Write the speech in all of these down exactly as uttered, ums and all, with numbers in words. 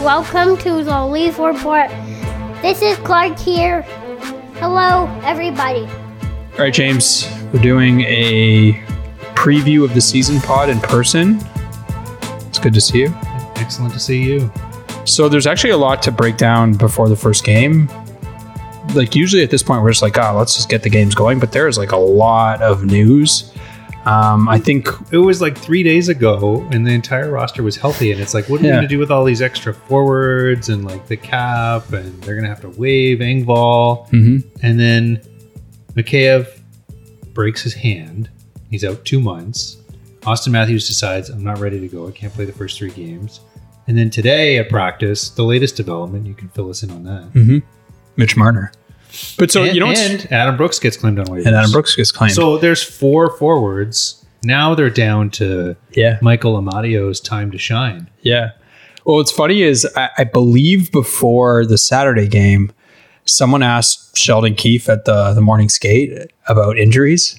Welcome to the Leaf Report. This is Clark here. Hello, everybody. All right, James, we're doing a preview of the season pod in person. It's good to see you. Excellent to see you. So there's actually a lot to break down before the first game. Like usually at this point, we're just like, oh, let's just get the games going. But there's like a lot of news. Um, I think it was like three days ago and the entire roster was healthy. And it's like, what are we Yeah. going to do with all these extra forwards and like the cap? And they're going to have to waive Engvall. Mhm. And then Mikheyev breaks his hand. He's out two months. Austin Matthews decides, I'm not ready to go. I can't play the first three games. And then today at practice, the latest development, you can fill us in on that. mm-hmm. Mitch Marner. But so, and, you know, what's- and Adam Brooks gets claimed on waivers. and Adam Brooks gets claimed. So there's four forwards. Now they're down to yeah. Michael Amadio's time to shine. Yeah. Well, what's funny is I, I believe before the Saturday game, someone asked Sheldon Keefe at the, the morning skate about injuries.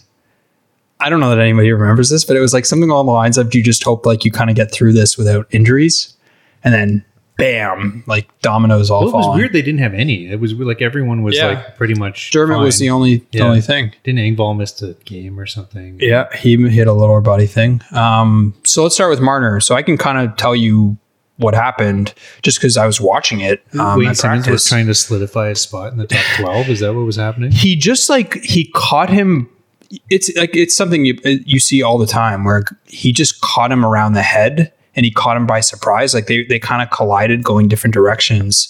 I don't know that anybody remembers this, but it was like something along the lines of you just hope like you kind of get through this without injuries. And then bam, like dominoes all Well, it was falling. weird they didn't have any. It was like everyone was Yeah. like pretty much Dermott was fine. the only the Yeah. only thing. Didn't Engvall miss a game or something? Yeah, he hit a lower body thing. Um, so let's start with Marner. So I can kind of tell you what happened just because I was watching it. Um, Wayne at Simmons was practice. trying to solidify his spot in the top twelve. Is that what was happening? He just like he caught him. It's like it's something you you see all the time where he just caught him around the head and he caught him by surprise. Like they they kind of collided, going different directions.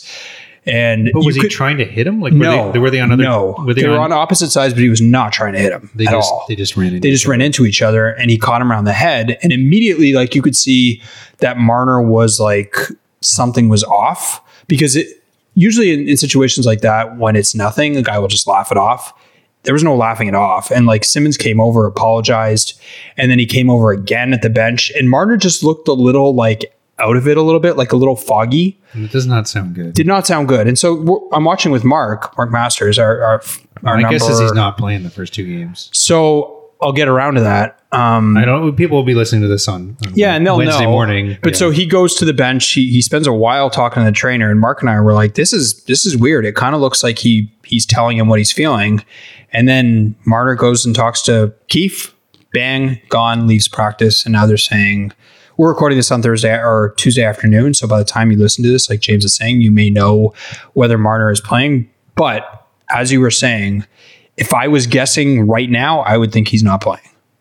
And But was you he could- trying to hit him? Like were No, they, were they on other? no, were they, they, were on, on opposite sides, but he was not trying to hit him They at just all. they just ran into They just each ran into each other and he caught him around the head. And immediately, like you could see that Marner was like something was off because it usually in, in situations like that, when it's nothing, the guy will just laugh it off. There was no laughing it off. And like Simmons came over, apologized, and then he came over again at the bench. And Marner just looked a little like out of it a little bit, like a little foggy. other. It does not sound good. Did not sound good. And so we're, I'm watching with Mark, Mark Masters, our, our, our My number. guess is he's not playing the first two games. So I'll get around to that. Um, I don't. People will be listening to this on, on Yeah, and they'll Wednesday know. morning. But yeah. so he goes to the bench. He he spends a while talking to the trainer, and Mark and I were like, "This is this is weird. It kind of looks like he he's telling him what he's feeling." And then Marner goes and talks to Keefe. Bang, gone, leaves practice, and now they're saying we're recording this on Thursday or Tuesday afternoon. So by the time you listen to this, like James is saying, you may know whether Marner is playing. But as you were saying, if I was guessing right now, I would think he's not playing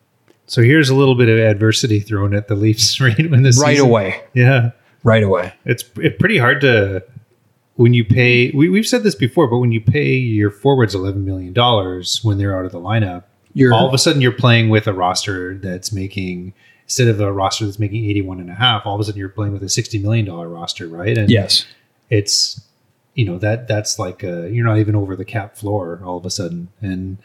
So here's a little bit of adversity thrown at the Leafs right when this right season. away. Yeah, Right away. it's it's pretty hard to when you pay. We, we've said this before, but when you pay your forwards eleven million dollars when they're out of the lineup, You're all of a sudden you're playing with a roster that's making instead of a roster that's making eighty-one and a half. All of a sudden you're playing with a sixty million dollar roster, right? And yes. it's you know that that's like a, you're not even over the cap floor all of a sudden. And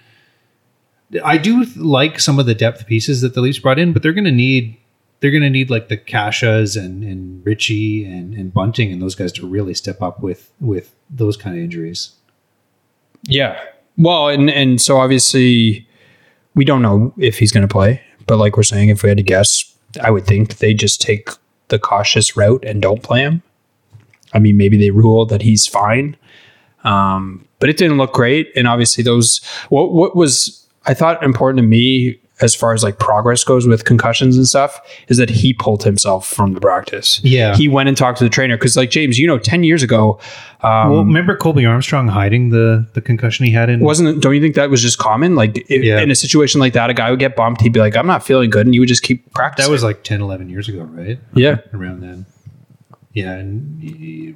I do like some of the depth pieces that the Leafs brought in, but they're going to need they're going to need like the Kashas and and Richie and and Bunting and those guys to really step up with with those kind of injuries. Yeah. Well, and and so obviously we don't know if he's going to play, but like we're saying, if we had to guess, I would think they just take the cautious route and don't play him. I mean, maybe they rule that he's fine, um, but it didn't look great. And obviously, those what what was I thought important to me as far as like progress goes with concussions and stuff is that he pulled himself from the practice. Yeah. he went and talked to the trainer because, like James, you know, ten years ago. Um, Well, remember Colby Armstrong hiding the the concussion he had in Wasn't it, don't you think that was just common? Like if, Yeah. in a situation like that, a guy would get bumped. He'd be like, I'm not feeling good. And you would just keep practicing. that was like ten, eleven years ago, right? Yeah. Around then. Yeah. And y-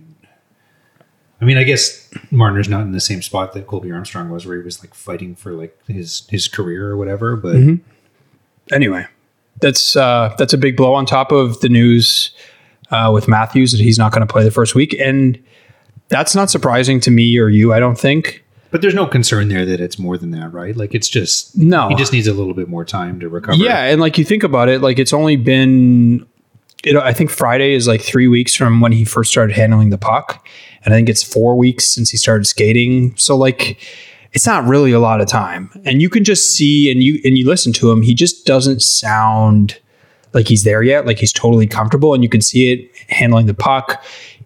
I mean, I guess Marner's not in the same spot that Colby Armstrong was, where he was like fighting for like his, his career or whatever. But Mm-hmm. Anyway, that's, uh, that's a big blow on top of the news uh, with Matthews that he's not going to play the first week. And that's not surprising to me or you, I don't think. But there's no concern there that it's more than that, right? Like it's just No. he just needs a little bit more time to recover. Yeah. And like you think about it, like it's only been, you know, I think Friday is like three weeks from when he first started handling the puck. And I think it's four weeks since he started skating. So like, it's not really a lot of time. And you can just see, and you, and you listen to him, he just doesn't sound like he's there yet. Like he's totally comfortable, and you can see it handling the puck.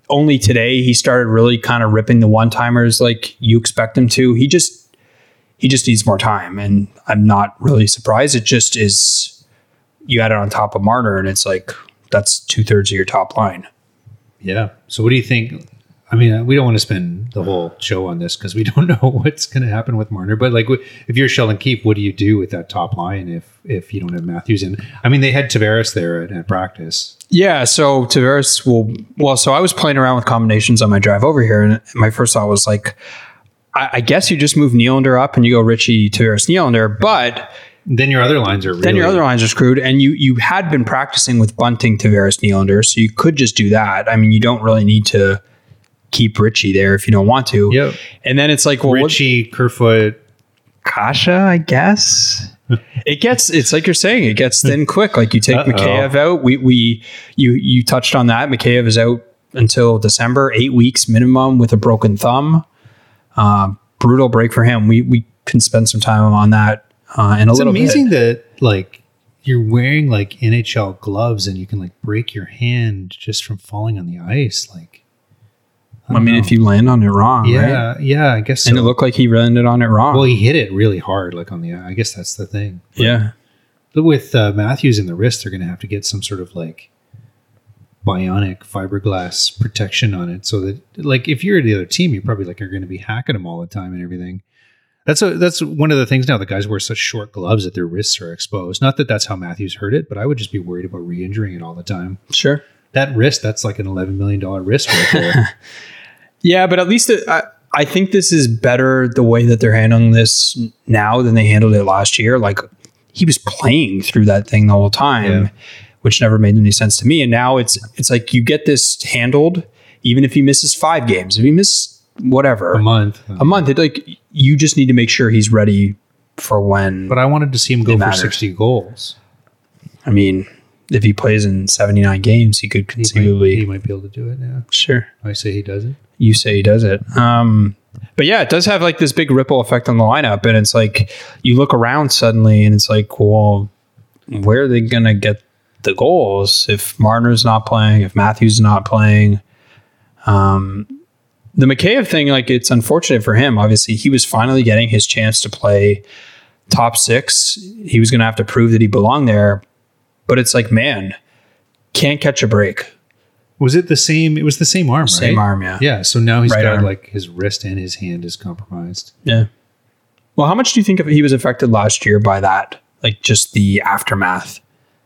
only today he started really kind of ripping the one timers like you expect him to. He just he just needs more time, and I'm not really surprised. It just is. You add it on top of Marner, and it's like that's two thirds of your top line. Yeah. So what do you think? I mean, we don't want to spend the whole show on this because we don't know what's going to happen with Marner. But like, if you're Sheldon Keefe, what do you do with that top line if if you don't have Matthews in? I mean, they had Tavares there at, at practice. Yeah, so Tavares will. Well, so I was playing around with combinations on my drive over here, and my first thought was like, I, I guess you just move Nylander up and you go Richie, Tavares, Nylander, but then your other lines are really, then your other lines are screwed. And you you had been practicing with Bunting, Tavares, Nylander, so you could just do that. I mean, you don't really need to keep Richie there if you don't want to. Yep. And then it's like, well, Richie, what, Kerfoot, Kasha, I guess. It gets, it's like you're saying, it gets thin quick. Like you take Uh-oh. Mikheyev out. We, we, you, you touched on that. Mikheyev is out until December, eight weeks minimum with a broken thumb. Uh, brutal break for him. We, we can spend some time on that uh, in a it's little bit. It's amazing that like you're wearing like N H L gloves and you can like break your hand just from falling on the ice. Like, I, I mean, know. if you land on it wrong, yeah, right? yeah, I guess so. And it looked like he landed on it wrong. Well, he hit it really hard, like on the, I guess that's the thing. But yeah. With uh, Matthews in the wrist, they're going to have to get some sort of like bionic fiberglass protection on it. So that like, if you're the other team, you probably like are going to be hacking them all the time and everything. That's a, that's one of the things now. The guys wear such short gloves that their wrists are exposed. Not that that's how Matthews hurt it, but I would just be worried about re-injuring it all the time. Sure. That wrist, that's like an eleven million dollars wrist right there. Yeah, but at least it, I, I think this is better the way that they're handling this now than they handled it last year. Like he was playing through that thing the whole time, yeah. which never made any sense to me. And now it's it's like you get this handled, even if he misses five games, if he misses whatever a month, a month, it, like you just need to make sure he's ready for when. But I wanted to see him go for sixty goals. I mean, if he plays in seventy-nine games, he could conceivably. He might, he might be able to do it. Yeah, sure. I say he does it. You say he does it. Um, but yeah, it does have like this big ripple effect on the lineup. And it's like you look around suddenly and it's like, well, where are they going to get the goals if Marner's not playing, if Matthews is not playing? Um, the Mikheyev thing, like it's unfortunate for him. Obviously, he was finally getting his chance to play top six. He was going to have to prove that he belonged there. But it's like, man, can't catch a break. Was it the same? It was the same arm, same right? Same arm, yeah. Yeah, so now he's right got arm. like his wrist and his hand is compromised. Yeah. Well, how much do you think he was affected last year by that? Like just the aftermath?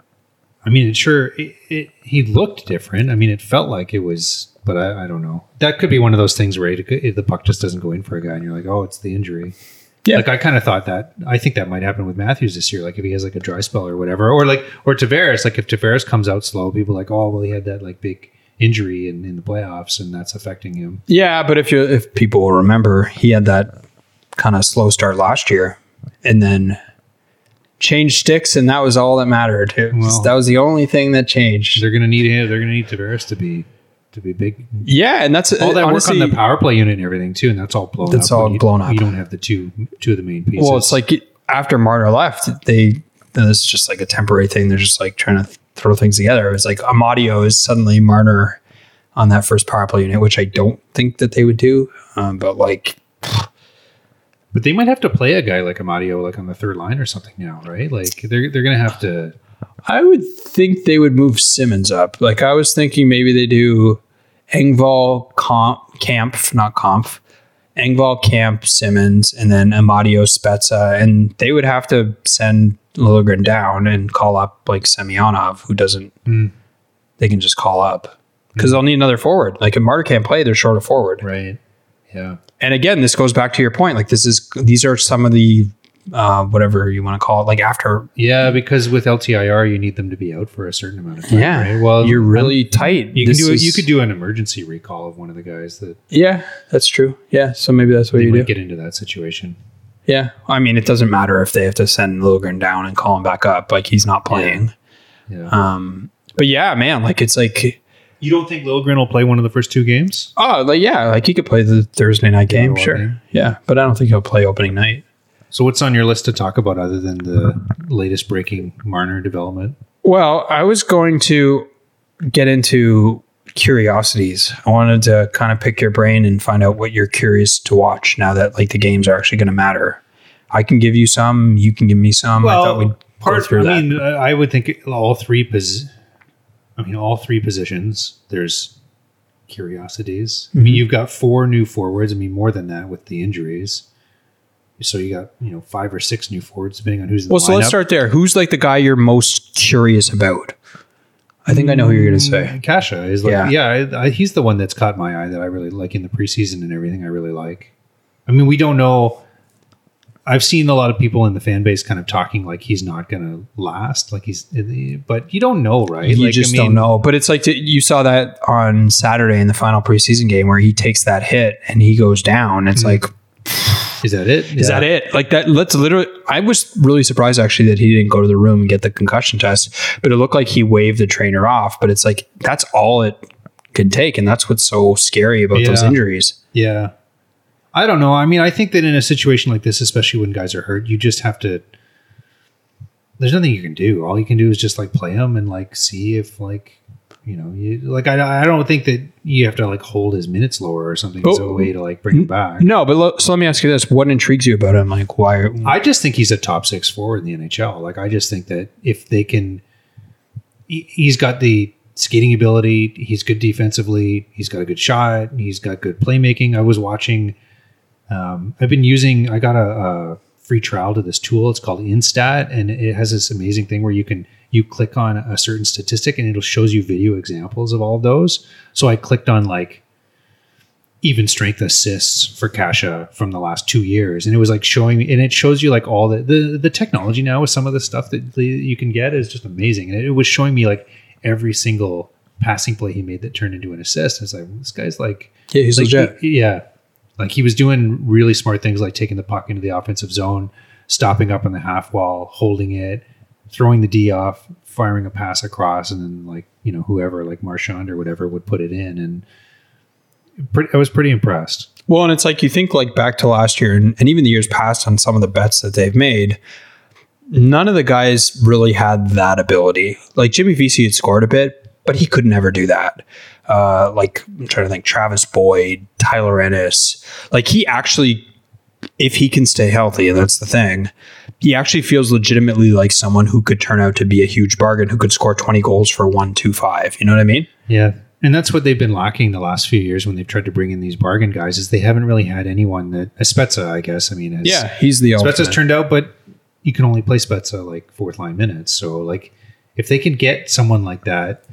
I mean, it sure, it, it, he looked different. I mean, it felt like it was, but I, I don't know. That could be one of those things where it, the puck just doesn't go in for a guy and you're like, oh, it's the injury. Yeah. Like I kind of thought that. I think that might happen with Matthews this year. Like if he has like a dry spell or whatever, or like, or Tavares, like if Tavares comes out slow, people are like, oh, well, he had that like big injury in, in the playoffs and that's affecting him. Yeah, but if you if people will remember, he had that kind of slow start last year and then changed sticks and that was all that mattered. Was, well, that was the only thing that changed. They're gonna need they're gonna need Tavares to be to be big. Yeah, and that's all that honestly, work on the power play unit and everything too, and that's all blown that's up. all you, blown up. You don't have the two two of the main pieces. Well, it's like after Marner left, they this is just like a temporary thing. They're just like trying to throw things together. It was like Amadio is suddenly Marner on that first power play unit, which I don't think that they would do. Um, but like, but they might have to play a guy like Amadio like on the third line or something now, right? Like they're they're gonna have to. I would think they would move Simmons up. Like I was thinking maybe they do Engvall, Comp, Kampf, not Kampf, Engvall, Camp, Simmons, and then Amadio, Spezza, and they would have to send Liljegren down and call up like Semyonov, who doesn't. Mm. They can just call up. Because they'll need another forward. Like if Marta can't play, they're short of forward. Right. Yeah. And again, this goes back to your point. Like this is these are some of the uh, whatever you want to call it. Like after. Yeah, because with L T I R, you need them to be out for a certain amount of time. Yeah. Right? Well, you're really I'm, tight. You can do is, you could do an emergency recall of one of the guys that. Yeah, that's true. Yeah, so maybe that's what you do. Might get into that situation. Yeah, I mean, it doesn't matter if they have to send Liljegren down and call him back up. Like he's not playing. Yeah. yeah. Um. But yeah, man, like it's like. You don't think Liljegren will play one of the first two games? Oh, like, yeah. Like he could play the Thursday night game, sure. Game. Yeah, but I don't think he'll play opening night. So what's on your list to talk about other than the latest breaking Marner development? Well, I was going to get into curiosities. I wanted to kind of pick your brain and find out what you're curious to watch now that like the games are actually going to matter. I can give you some, you can give me some. Well, I thought we'd part, go through I that. mean, I would think all three pos- I mean, all three positions, there's curiosities. Mm-hmm. I mean, you've got four new forwards. I mean, more than that with the injuries. So you got, you know, five or six new forwards, depending on who's in the Well, so let's lineup. start there. Who's like the guy you're most curious about? I think I know who you're going to say. Kasha is like, Yeah. yeah, I, I, he's the one that's caught my eye that I really like in the preseason and everything. I really like. I mean, we don't know. I've seen a lot of people in the fan base kind of talking like he's not going to last, like he's, but you don't know, right? You like, just I mean, don't know. But it's like t- you saw that on Saturday in the final preseason game where he takes that hit and he goes down. It's like, Is that it? is that it? Like that, let's literally, I was really surprised actually that he didn't go to the room and get the concussion test, but it looked like he waved the trainer off. But it's like, that's all it could take. And that's what's so scary about those Yeah. injuries. Yeah. I don't know. I mean, I think that in a situation like this, especially when guys are hurt, you just have to, there's nothing you can do. All you can do is just like play him and like see if like, you know, you like, I, I don't think that you have to like hold his minutes lower or something as a Oh. way to like bring him back. No, but lo- so let me ask you this. What intrigues you about him? Like why? Are, I just think he's a top six forward in the N H L. Like, I just think that if they can, he, he's got the skating ability. He's good defensively. He's got a good shot. He's got good playmaking. I was watching, um, I've been using, I got a, a free trial to this tool. It's called Instat. And it has this amazing thing where you can, you click on a certain statistic and it'll shows you video examples of all of those. So I clicked on like even strength assists for Kasha from the last two years. And it was like showing me, and it shows you like all the, the, the technology now with some of the stuff that the, you can get is just amazing. And it, it was showing me like every single passing play he made that turned into an assist. It's like, this guy's like, yeah, he's like, legit. he- yeah. Like he was doing really smart things like taking the puck into the offensive zone, stopping up on the half wall, holding it, throwing the D off, firing a pass across, and then like, you know, whoever like Marchand or whatever would put it in. And pretty, I was pretty impressed. Well, and it's like you think like back to last year and, and even the years past on some of the bets that they've made, none of the guys really had that ability. Like Jimmy Vesey had scored a bit, but he could never do that. Uh, like I'm trying to think, Travis Boyd, Tyler Ennis, like he actually, if he can stay healthy, and that's the thing, he actually feels legitimately like someone who could turn out to be a huge bargain, who could score twenty goals for one two five. You know what I mean? Yeah. And that's what they've been lacking the last few years when they've tried to bring in these bargain guys is they haven't really had anyone that, Spezza, I guess. I mean, has, Yeah, he's the Spezza's ultimate. turned out, but you can only play Spezza like fourth line minutes. So like if they can get someone like that,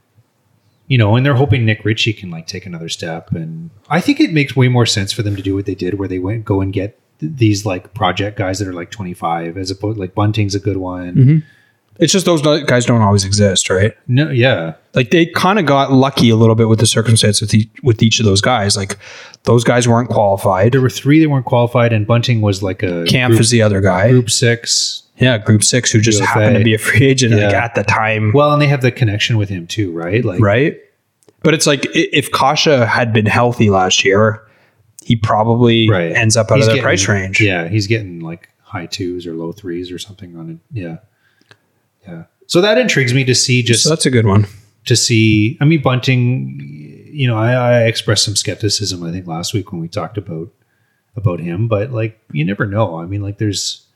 you know, and they're hoping Nick Ritchie can like take another step. And I think it makes way more sense for them to do what they did where they went, go and get th- these like project guys that are like twenty-five as opposed like Bunting's a good one. Mm-hmm. It's just those guys don't always exist, right? No. Yeah. Like they kind of got lucky a little bit with the circumstance with each, with each of those guys. Like those guys weren't qualified. There were three that weren't qualified and Bunting was like a Camp group, is the other guy. group six. Yeah, group six who just U F A. happened to be a free agent like Yeah. at the time. Well, and they have the connection with him too, right? Like, Right? But it's like i- if Kasha had been healthy last year, he probably right. ends up out He's of the getting- price range. Yeah, he's getting like high twos or low threes or something on it. Yeah, yeah. So that intrigues me to see just So that's a good one. to see. I mean, Bunting. You know, I, I expressed some skepticism I think last week when we talked about about him, but like you never know. I mean, like there's.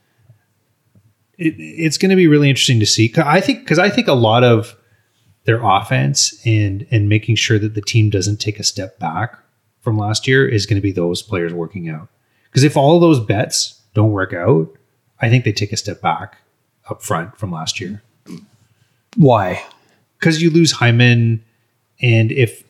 It, it's going to be really interesting to see. 'Cause I think because I think a lot of their offense and and making sure that the team doesn't take a step back from last year is going to be those players working out. Because if all those bets don't work out, I think they take a step back up front from last year. Why? Because you lose Hyman, and if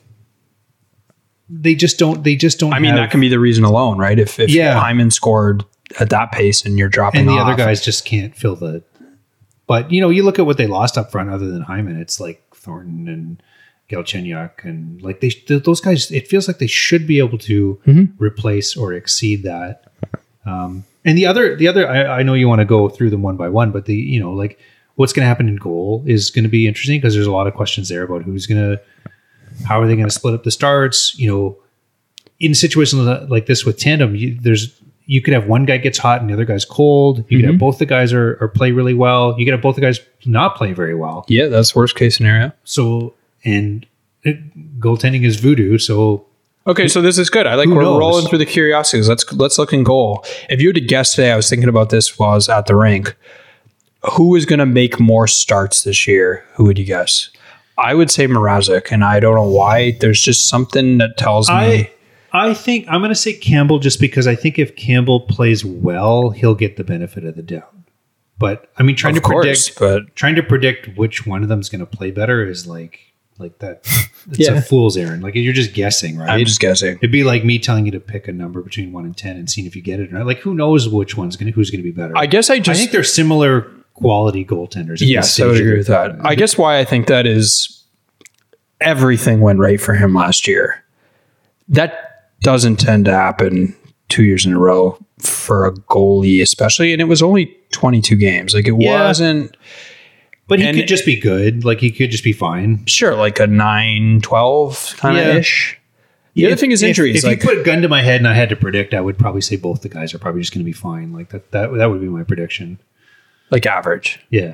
they just don't, they just don't. I mean, have- that can be the reason alone, right? If if Yeah. Hyman scored at that pace and you're dropping and the off. other guys just can't fill the. But you know, you look at what they lost up front, other than Hyman, it's like Thornton and Galchenyuk, and like they th- those guys. It feels like they should be able to Mm-hmm. replace or exceed that. Um, and the other, the other, I, I know you want to go through them one by one, but the you know like what's going to happen in goal is going to be interesting because there's a lot of questions there about who's going to, how are they going to split up the starts? You know, in situations like this with tandem, you, there's you could have one guy gets hot and the other guy's cold. You could have both the guys are, are play really well. You could have both the guys not play very well. Yeah, that's worst case scenario. So, and it, goaltending is voodoo. So Okay, so this is good. I like Who we're knows? rolling through the curiosities. Let's let's look in goal. If you had to guess today, I was thinking about this while I was at the rink. Who is going to make more starts this year? Who would you guess? I would say Mrazek, and I don't know why. There's just something that tells me. I I think I'm going to say Campbell just because I think if Campbell plays well, he'll get the benefit of the doubt. But I mean, trying Of to course, predict, but trying to predict which one of them is going to play better is like like that. It's Yeah. a fool's errand. Like you're just guessing, right? I'm just guessing. It'd be like me telling you to pick a number between one and ten and seeing if you get it or not. Like who knows which one's going to who's going to be better? I guess I I just think they're similar quality goaltenders. at yes, this I would stage of agree with their- that. I guess why I think that is everything went right for him last year. That doesn't tend to happen two years in a row for a goalie, especially, and it was only twenty-two games. Like it Yeah. wasn't But he and- could just be good. Like he could just be fine. sure like a nine twelve kind of Yeah. ish. The other If- thing is if- injuries. If, like you put a gun to my head and I had to predict, I would probably say both the guys are probably just going to be fine. Like that, that, that would be my prediction. like average. Yeah.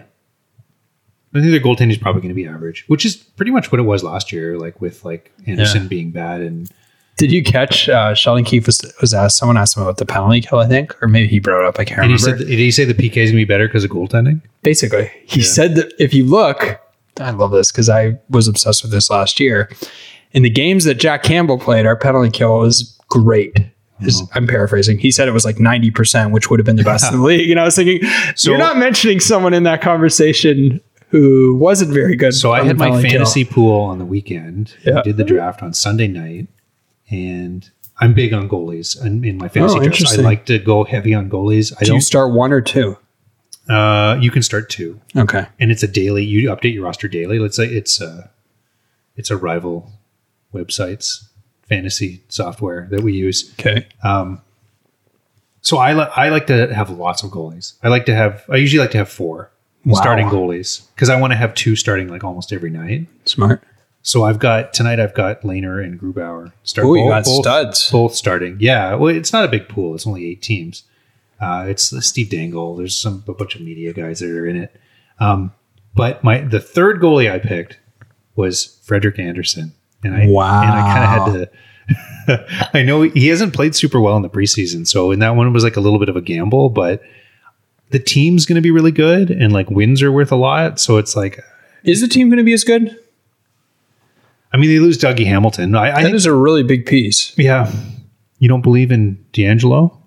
I think their goaltending is probably going to be average, which is pretty much what it was last year. Like with like Anderson Yeah. being bad and Did you catch uh, Sheldon Keefe was, was asked? Someone asked him about the penalty kill, I think, or maybe he brought it up. I can't and he remember. said, did he say the P K is going to be better because of goaltending? Basically, he Yeah. said that if you look, I love this because I was obsessed with this last year. In the games that Jack Campbell played, our penalty kill was great. Is- Uh-huh. I'm paraphrasing. He said it was like ninety percent, which would have been the best in the league. And I was thinking, So- you're not mentioning someone in that conversation who wasn't very good. So I on had the my penalty kill. fantasy pool on the weekend. Yeah. I did the draft on Sunday night, and I'm big on goalies in, in my fantasy Oh, drafts. I interesting. like to go heavy on goalies. I Do you don't. start one or two? Uh, you can start two, Okay. and it's a daily. You update your roster daily. Let's say it's a, it's a rival website's fantasy software that we use. Okay. Um, so I li- I like to have lots of goalies. I like to have. I usually like to have four Wow. starting goalies because I want to have two starting like almost every night. Smart. So I've got tonight. I've got Lehner and Grubauer. Start Oh, you got studs. both starting. Yeah, well, it's not a big pool. It's only eight teams. Uh, it's Steve Dangle. There's some a bunch of media guys that are in it. Um, but my the third goalie I picked was Frederick Anderson, and I Wow. and I kind of had to. I know he hasn't played super well in the preseason, so in that one it was like a little bit of a gamble, but the team's going to be really good, and like wins are worth a lot. So it's like, Is the team going to be as good? I mean, they lose Dougie Hamilton. I, I That think is a really big piece. Yeah. You don't believe in D'Angelo?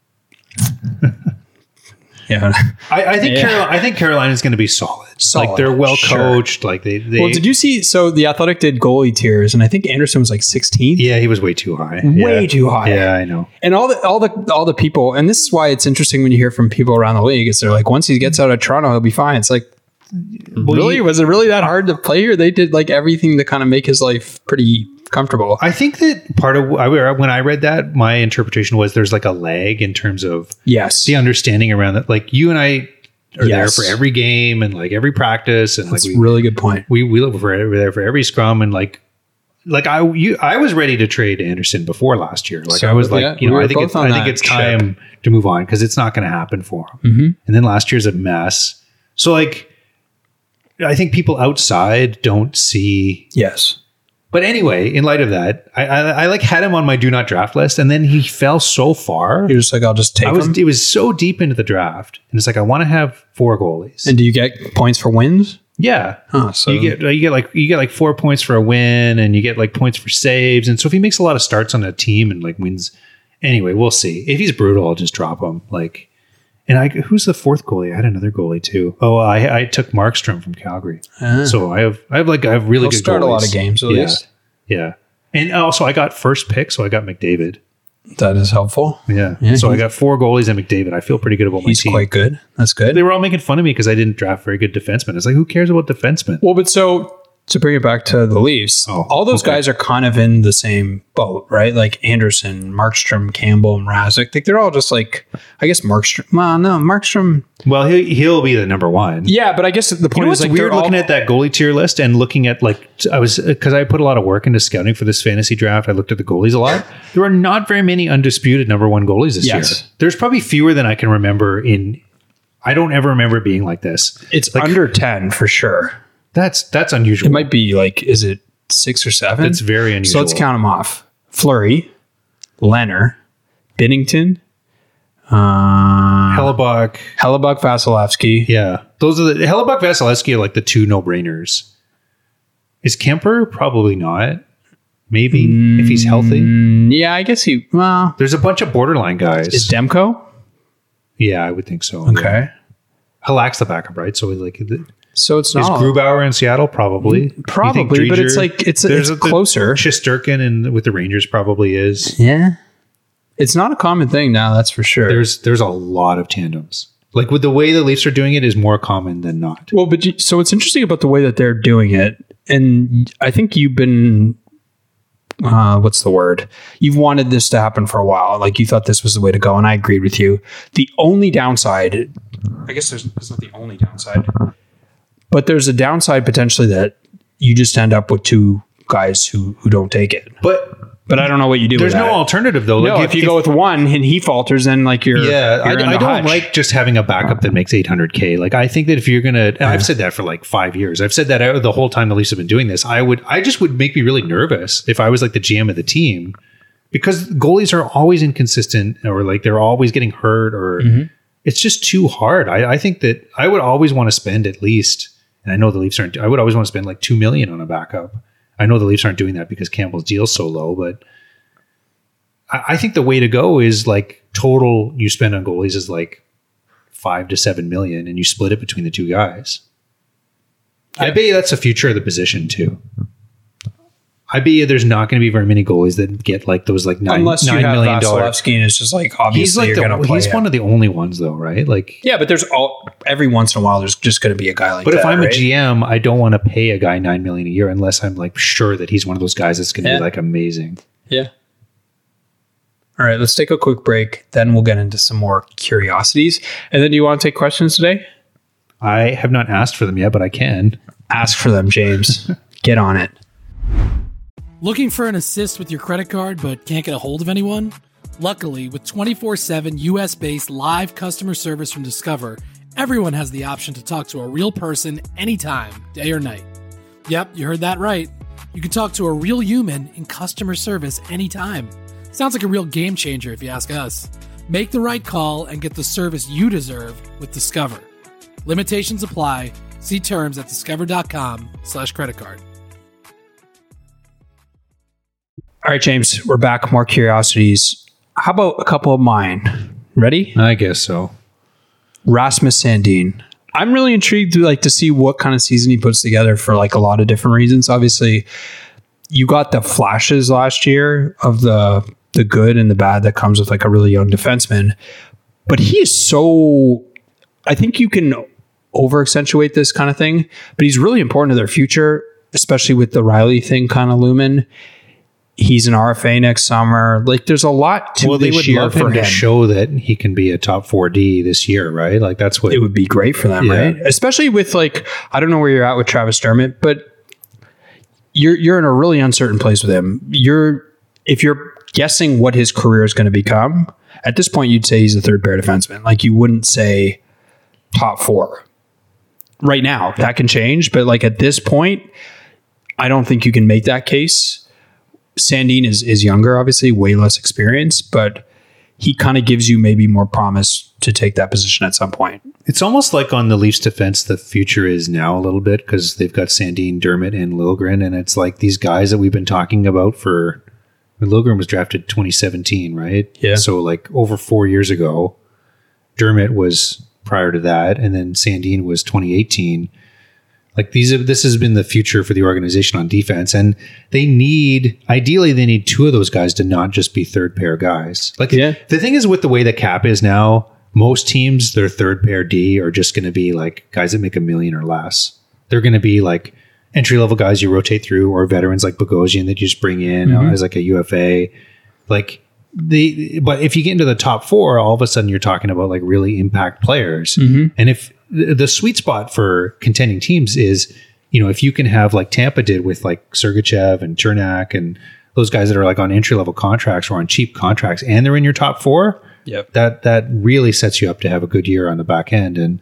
Yeah. I, I think Yeah. Carolina, I think Carolina is going to be solid. Solid, Like they're well sure. coached. Like they, they Well, did you see? So the Athletic did goalie tiers, and I think Anderson was like sixteenth. Yeah, he was way too high. Way yeah. too high. Yeah, I know. And all the all the all the people, and this is why it's interesting when you hear from people around the league, is they're like, once he gets out of Toronto, he'll be fine. It's like, Well, really, you- was it really that hard to play here? They did like everything to kind of make his life pretty comfortable. I think that part of I, when I read that, my interpretation was there's like a lag in terms of yes, the understanding around that. Like you and I are Yes. there for every game and like every practice, and that's like a we, really good point. we we look for we're there for every scrum, and like like I you I was ready to trade Anderson before last year. Like So, I was like, yeah, you know, we were I think both it's, on I think that it's time to move on because it's not going to happen for him. Mm-hmm. And then last year's a mess. So like, I think people outside don't see. Yes, But anyway, in light of that, I, I, I like had him on my do not draft list, and then he fell so far. you're just like, I'll just take I was him. it was so deep into the draft, and it's like I want to have four goalies. And do you get points for wins? yeah, Huh, so you get you get like you get like four points for a win, and you get like points for saves. And so if he makes a lot of starts on a team and like wins, anyway, we'll see. If he's brutal, I'll just drop him. Like, and I who's the fourth goalie? I had another goalie too. Oh, I I took Markstrom from Calgary. Ah. So I have I have like I have really He'll good start a lot goalies. of games at yeah, least. yeah. And also I got first pick, so I got McDavid. That is helpful. Yeah. Yeah, so I he's- got four goalies and McDavid. I feel pretty good about my He's team. quite good. That's good. They were all making fun of me because I didn't draft very good defensemen. It's like, who cares about defensemen? Well, but so to bring it back to the Leafs, Oh, all those okay. guys are kind of in the same boat, right? Like Anderson, Markstrom, Campbell, and Mrazek. Like they're all just like, I guess Markstrom. Well, no, Markstrom. Well, he, he'll be the number one. Yeah, but I guess the point You know is what's like weird they're all- looking at that goalie tier list and looking at like I was because I put a lot of work into scouting for this fantasy draft. I looked at the goalies a lot. There are not very many undisputed number one goalies this Yes. year. There's probably fewer than I can remember. In I don't ever remember it being like this. It's like- under ten for sure. That's that's unusual. It might be like, is it six or seven. It's very unusual. So let's count them off. Fleury, Leonard, Binnington, uh, Hellebuck. Hellebuck, Vasilevsky. Yeah. Those are the Hellebuck, Vasilevsky are like the two no-brainers. Is Kemper? Probably not. Maybe mm, if he's healthy. Yeah, I guess he. Well, there's a bunch of borderline guys. Is Demko? Yeah, I would think so. Okay. Yeah. Halak's the backup, right? So like, so it's is not Grubauer in Seattle? Probably, probably, but it's like it's it's a, closer. Shesterkin and with the Rangers probably is. Yeah, it's not a common thing now. That's for sure. There's there's a lot of tandems. Like with the way the Leafs are doing it is more common than not. Well, but you, so what's interesting about the way that they're doing it, and I think you've been. Uh, what's the word? You've wanted this to happen for a while. Like you thought this was the way to go, and I agreed with you. The only downside, I guess there's, there's not the only downside, but there's a downside potentially that you just end up with two guys who who don't take it. But but I don't know what you do. There's with no that. alternative though. No, Like if, if you if, go with one and he falters, then like you're yeah. You're I, I don't hutch. like just having a backup that makes eight hundred K. Like I think that if you're gonna, yeah. I've said that for like five years. I've said that out the whole time the Leafs have been doing this. I would, I just would make me really nervous if I was like the G M of the team, because goalies are always inconsistent or like they're always getting hurt or mm-hmm. it's just too hard. I, I think that I would always want to spend at least, and I know the Leafs aren't. I would always want to spend like two million on a backup. I know the Leafs aren't doing that because Campbell's deal's so low, but. I think the way to go is like total you spend on goalies is like five to seven million and you split it between the two guys. Yeah. I bet you that's the future of the position too. I bet you there's not going to be very many goalies that get like those like nine, Unless nine you have million dollars. Vasilevsky and it's just like obviously he's like you're the, going to play He's it. one of the only ones though, right? Like yeah, but there's all every once in a while there's just going to be a guy like but that. But if I'm right? a G M, I don't want to pay a guy nine million a year unless I'm like sure that he's one of those guys that's going to yeah. be like amazing. Yeah. All right, let's take a quick break. Then we'll get into some more curiosities. And then do you want to take questions today? I have not asked for them yet, but I can. Ask for them, James. Get on it. Looking for an assist with your credit card but can't get a hold of anyone? Luckily, with twenty-four seven U S-based live customer service from Discover, everyone has the option to talk to a real person anytime, day or night. Yep, you heard that right. You can talk to a real human in customer service anytime. Sounds like a real game changer if you ask us. Make the right call and get the service you deserve with Discover. Limitations apply. See terms at discover.com slash credit card. All right, James, we're back. More curiosities. How about a couple of mine? Ready? I guess so. Rasmus Sandin. I'm really intrigued to like to see what kind of season he puts together for like a lot of different reasons. Obviously, you got the flashes last year of the the good and the bad that comes with like a really young defenseman. But he is so, I think you can over accentuate this kind of thing, but he's really important to their future, especially with the Riley thing kind of looming. He's an R F A next summer. Like there's a lot to well, this they would year love for him him to show that he can be a top four D this year, right? Like that's what it would be great for them, yeah. right? Especially with like, I don't know where you're at with Travis Dermott, but you're, you're in a really uncertain place with him. You're, if you're guessing what his career is going to become, at this point, you'd say he's a third pair defenseman. Like you wouldn't say top four right now. That can change, but like at this point, I don't think you can make that case. Sandin is is younger, obviously, way less experience, but he kind of gives you maybe more promise to take that position at some point. It's almost like on the Leafs defense, the future is now a little bit because they've got Sandin, Dermott, and Liljegren, and it's like these guys that we've been talking about for. Liljegren was drafted twenty seventeen, right? Yeah. So like over four years ago, Dermott was prior to that, and then Sandin was twenty eighteen. Like these, have, this has been the future for the organization on defense, and they need, ideally, they need two of those guys to not just be third pair guys. Like yeah. the thing is, with the way the cap is now, most teams, their third pair D are just going to be like guys that make a million or less. They're going to be like entry level guys you rotate through, or veterans like Bogosian that you just bring in mm-hmm. as like a U F A. Like the, but if you get into the top four, all of a sudden you're talking about like really impact players. Mm-hmm. And if the sweet spot for contending teams is, you know, if you can have like Tampa did with like Sergachev and Chernak and those guys that are like on entry level contracts or on cheap contracts, and they're in your top four. Yep. That that really sets you up to have a good year on the back end. And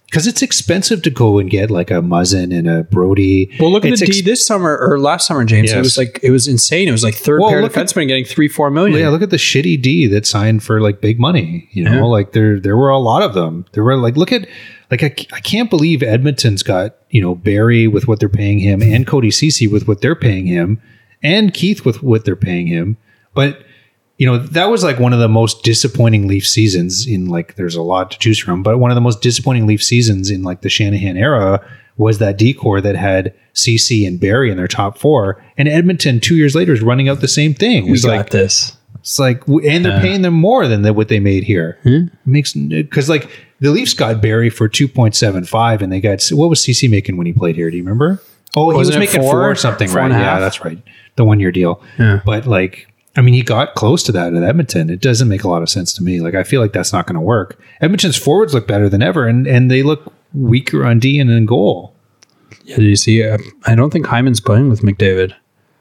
because it's expensive to go and get like a Muzzin and a Brody. Well, look at It's the ex- D this summer or last summer, James. It Yes. was like it was insane. It was like third Well, pair look at- defenseman getting three, four million. Yeah, look at the shitty D that signed for like big money. You know, Yeah. like there there were a lot of them. There were like look at like I, I can't believe Edmonton's got, you know, Barry with what they're paying him and Cody Ceci with what they're paying him and Keith with what they're paying him. But you know, that was like one of the most disappointing Leaf seasons in like there's a lot to choose from, but one of the most disappointing Leaf seasons in like the Shanahan era was that D-core that had Ceci and Barry in their top four, and Edmonton two years later is running out the same thing. we It's got like this. it's like, and they're Yeah. paying them more than the, what they made here. Hmm? Makes because like the Leafs got Barry for two point seven five, and they got what was Ceci making when he played here? Do you remember? Oh, he was Wasn't it making four? four or something, Four right? and a Yeah, half? that's right. The one year deal. Yeah. But like, I mean, he got close to that at Edmonton. It doesn't make a lot of sense to me. Like, I feel like that's not going to work. Edmonton's forwards look better than ever, and and they look weaker on D and in goal. Yeah, do you see? Uh, I don't think Hyman's playing with McDavid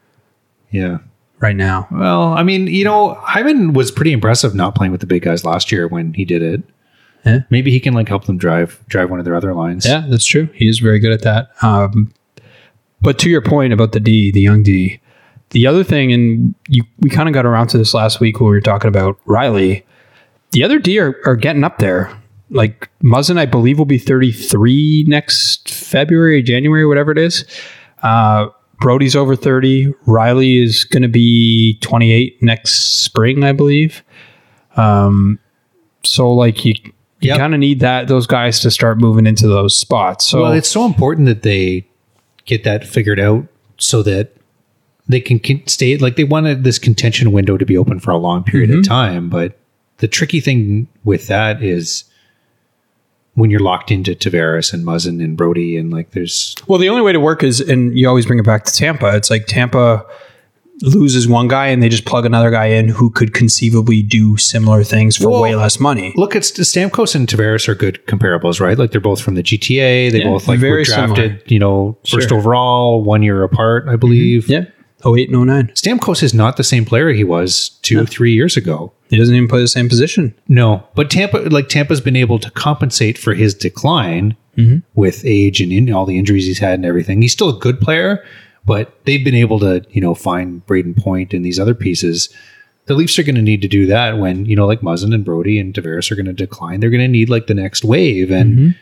Yeah. right now. Well, I mean, you know, Hyman was pretty impressive not playing with the big guys last year when he did it. Yeah. Maybe he can like help them drive drive one of their other lines. Yeah, that's true. He is very good at that. Um, but to your point about the D, the young D, the other thing, and you, we kind of got around to this last week when we were talking about Riley. The other D are, are getting up there. Like Muzzin, I believe, will be thirty-three next February, January, whatever it is. Uh, Brody's over thirty. Riley is going to be twenty-eight next spring, I believe. Um, so like you, you Yep. kind of need that those guys to start moving into those spots. So Well, it's so important that they get that figured out so that they can con- stay like they wanted this contention window to be open for a long period of time. But the tricky thing with that is when you're locked into Tavares and Muzzin and Brody and like there's Well, the only way to work is, and you always bring it back to Tampa. It's like Tampa loses one guy and they just plug another guy in who could conceivably do similar things for Well, way less money. look at Stamkos and Tavares are good comparables, right? Like they're both from the G T A. They Yeah, both like very were drafted, similar. you know, first Sure. overall, one year apart, I believe. Yeah. oh eight and oh nine. Stamkos is not the same player he was two, three years ago. He doesn't even play the same position. No, but Tampa, like Tampa's been able to compensate for his decline with age and in all the injuries he's had and everything. He's still a good player, but they've been able to, you know, find Braden Point and these other pieces. The Leafs are going to need to do that when, you know, like Muzzin and Brody and Tavares are going to decline. They're going to need like the next wave, and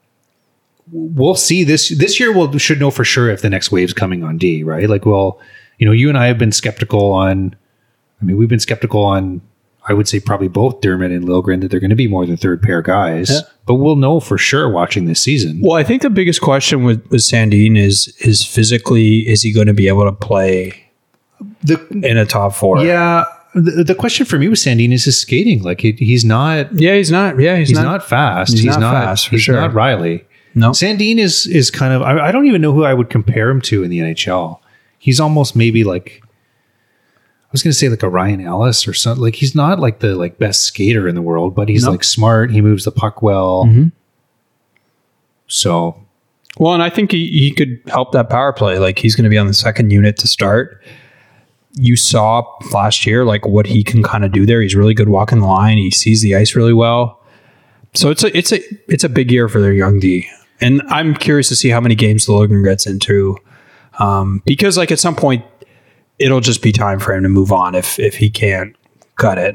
we'll see this this year. We'll should know for sure if the next wave's coming on D, right? Like, well, you know, you and I have been skeptical on. I mean, we've been skeptical on. I would say probably both Dermott and Liljegren that they're going to be more than third pair guys, Yeah. but we'll know for sure watching this season. Well, I think the biggest question with, with Sandin is is physically, is he going to be able to play The, in a top four? yeah, the, the question for me with Sandin is his skating. Like he, he's not, Yeah, he's not. Yeah, he's, he's not. not, fast. he's He's, not not, fast, for he's sure. not Riley. No. Sandin is is kind of. I, I don't even know who I would compare him to in the N H L. He's almost maybe like. I was going to say like a Ryan Ellis or something. Like he's not like the like best skater in the world, but he's No. like smart. He moves the puck well. Mhm. So Well, and I think he, he could help that power play. Like he's going to be on the second unit to start. You saw last year like what he can kind of do there. He's really good walking the line. He sees the ice really well. So it's a it's a it's a big year for their young D. And I'm curious to see how many games the Logan gets into. Um, because like at some point it'll just be time for him to move on if if he can't cut it.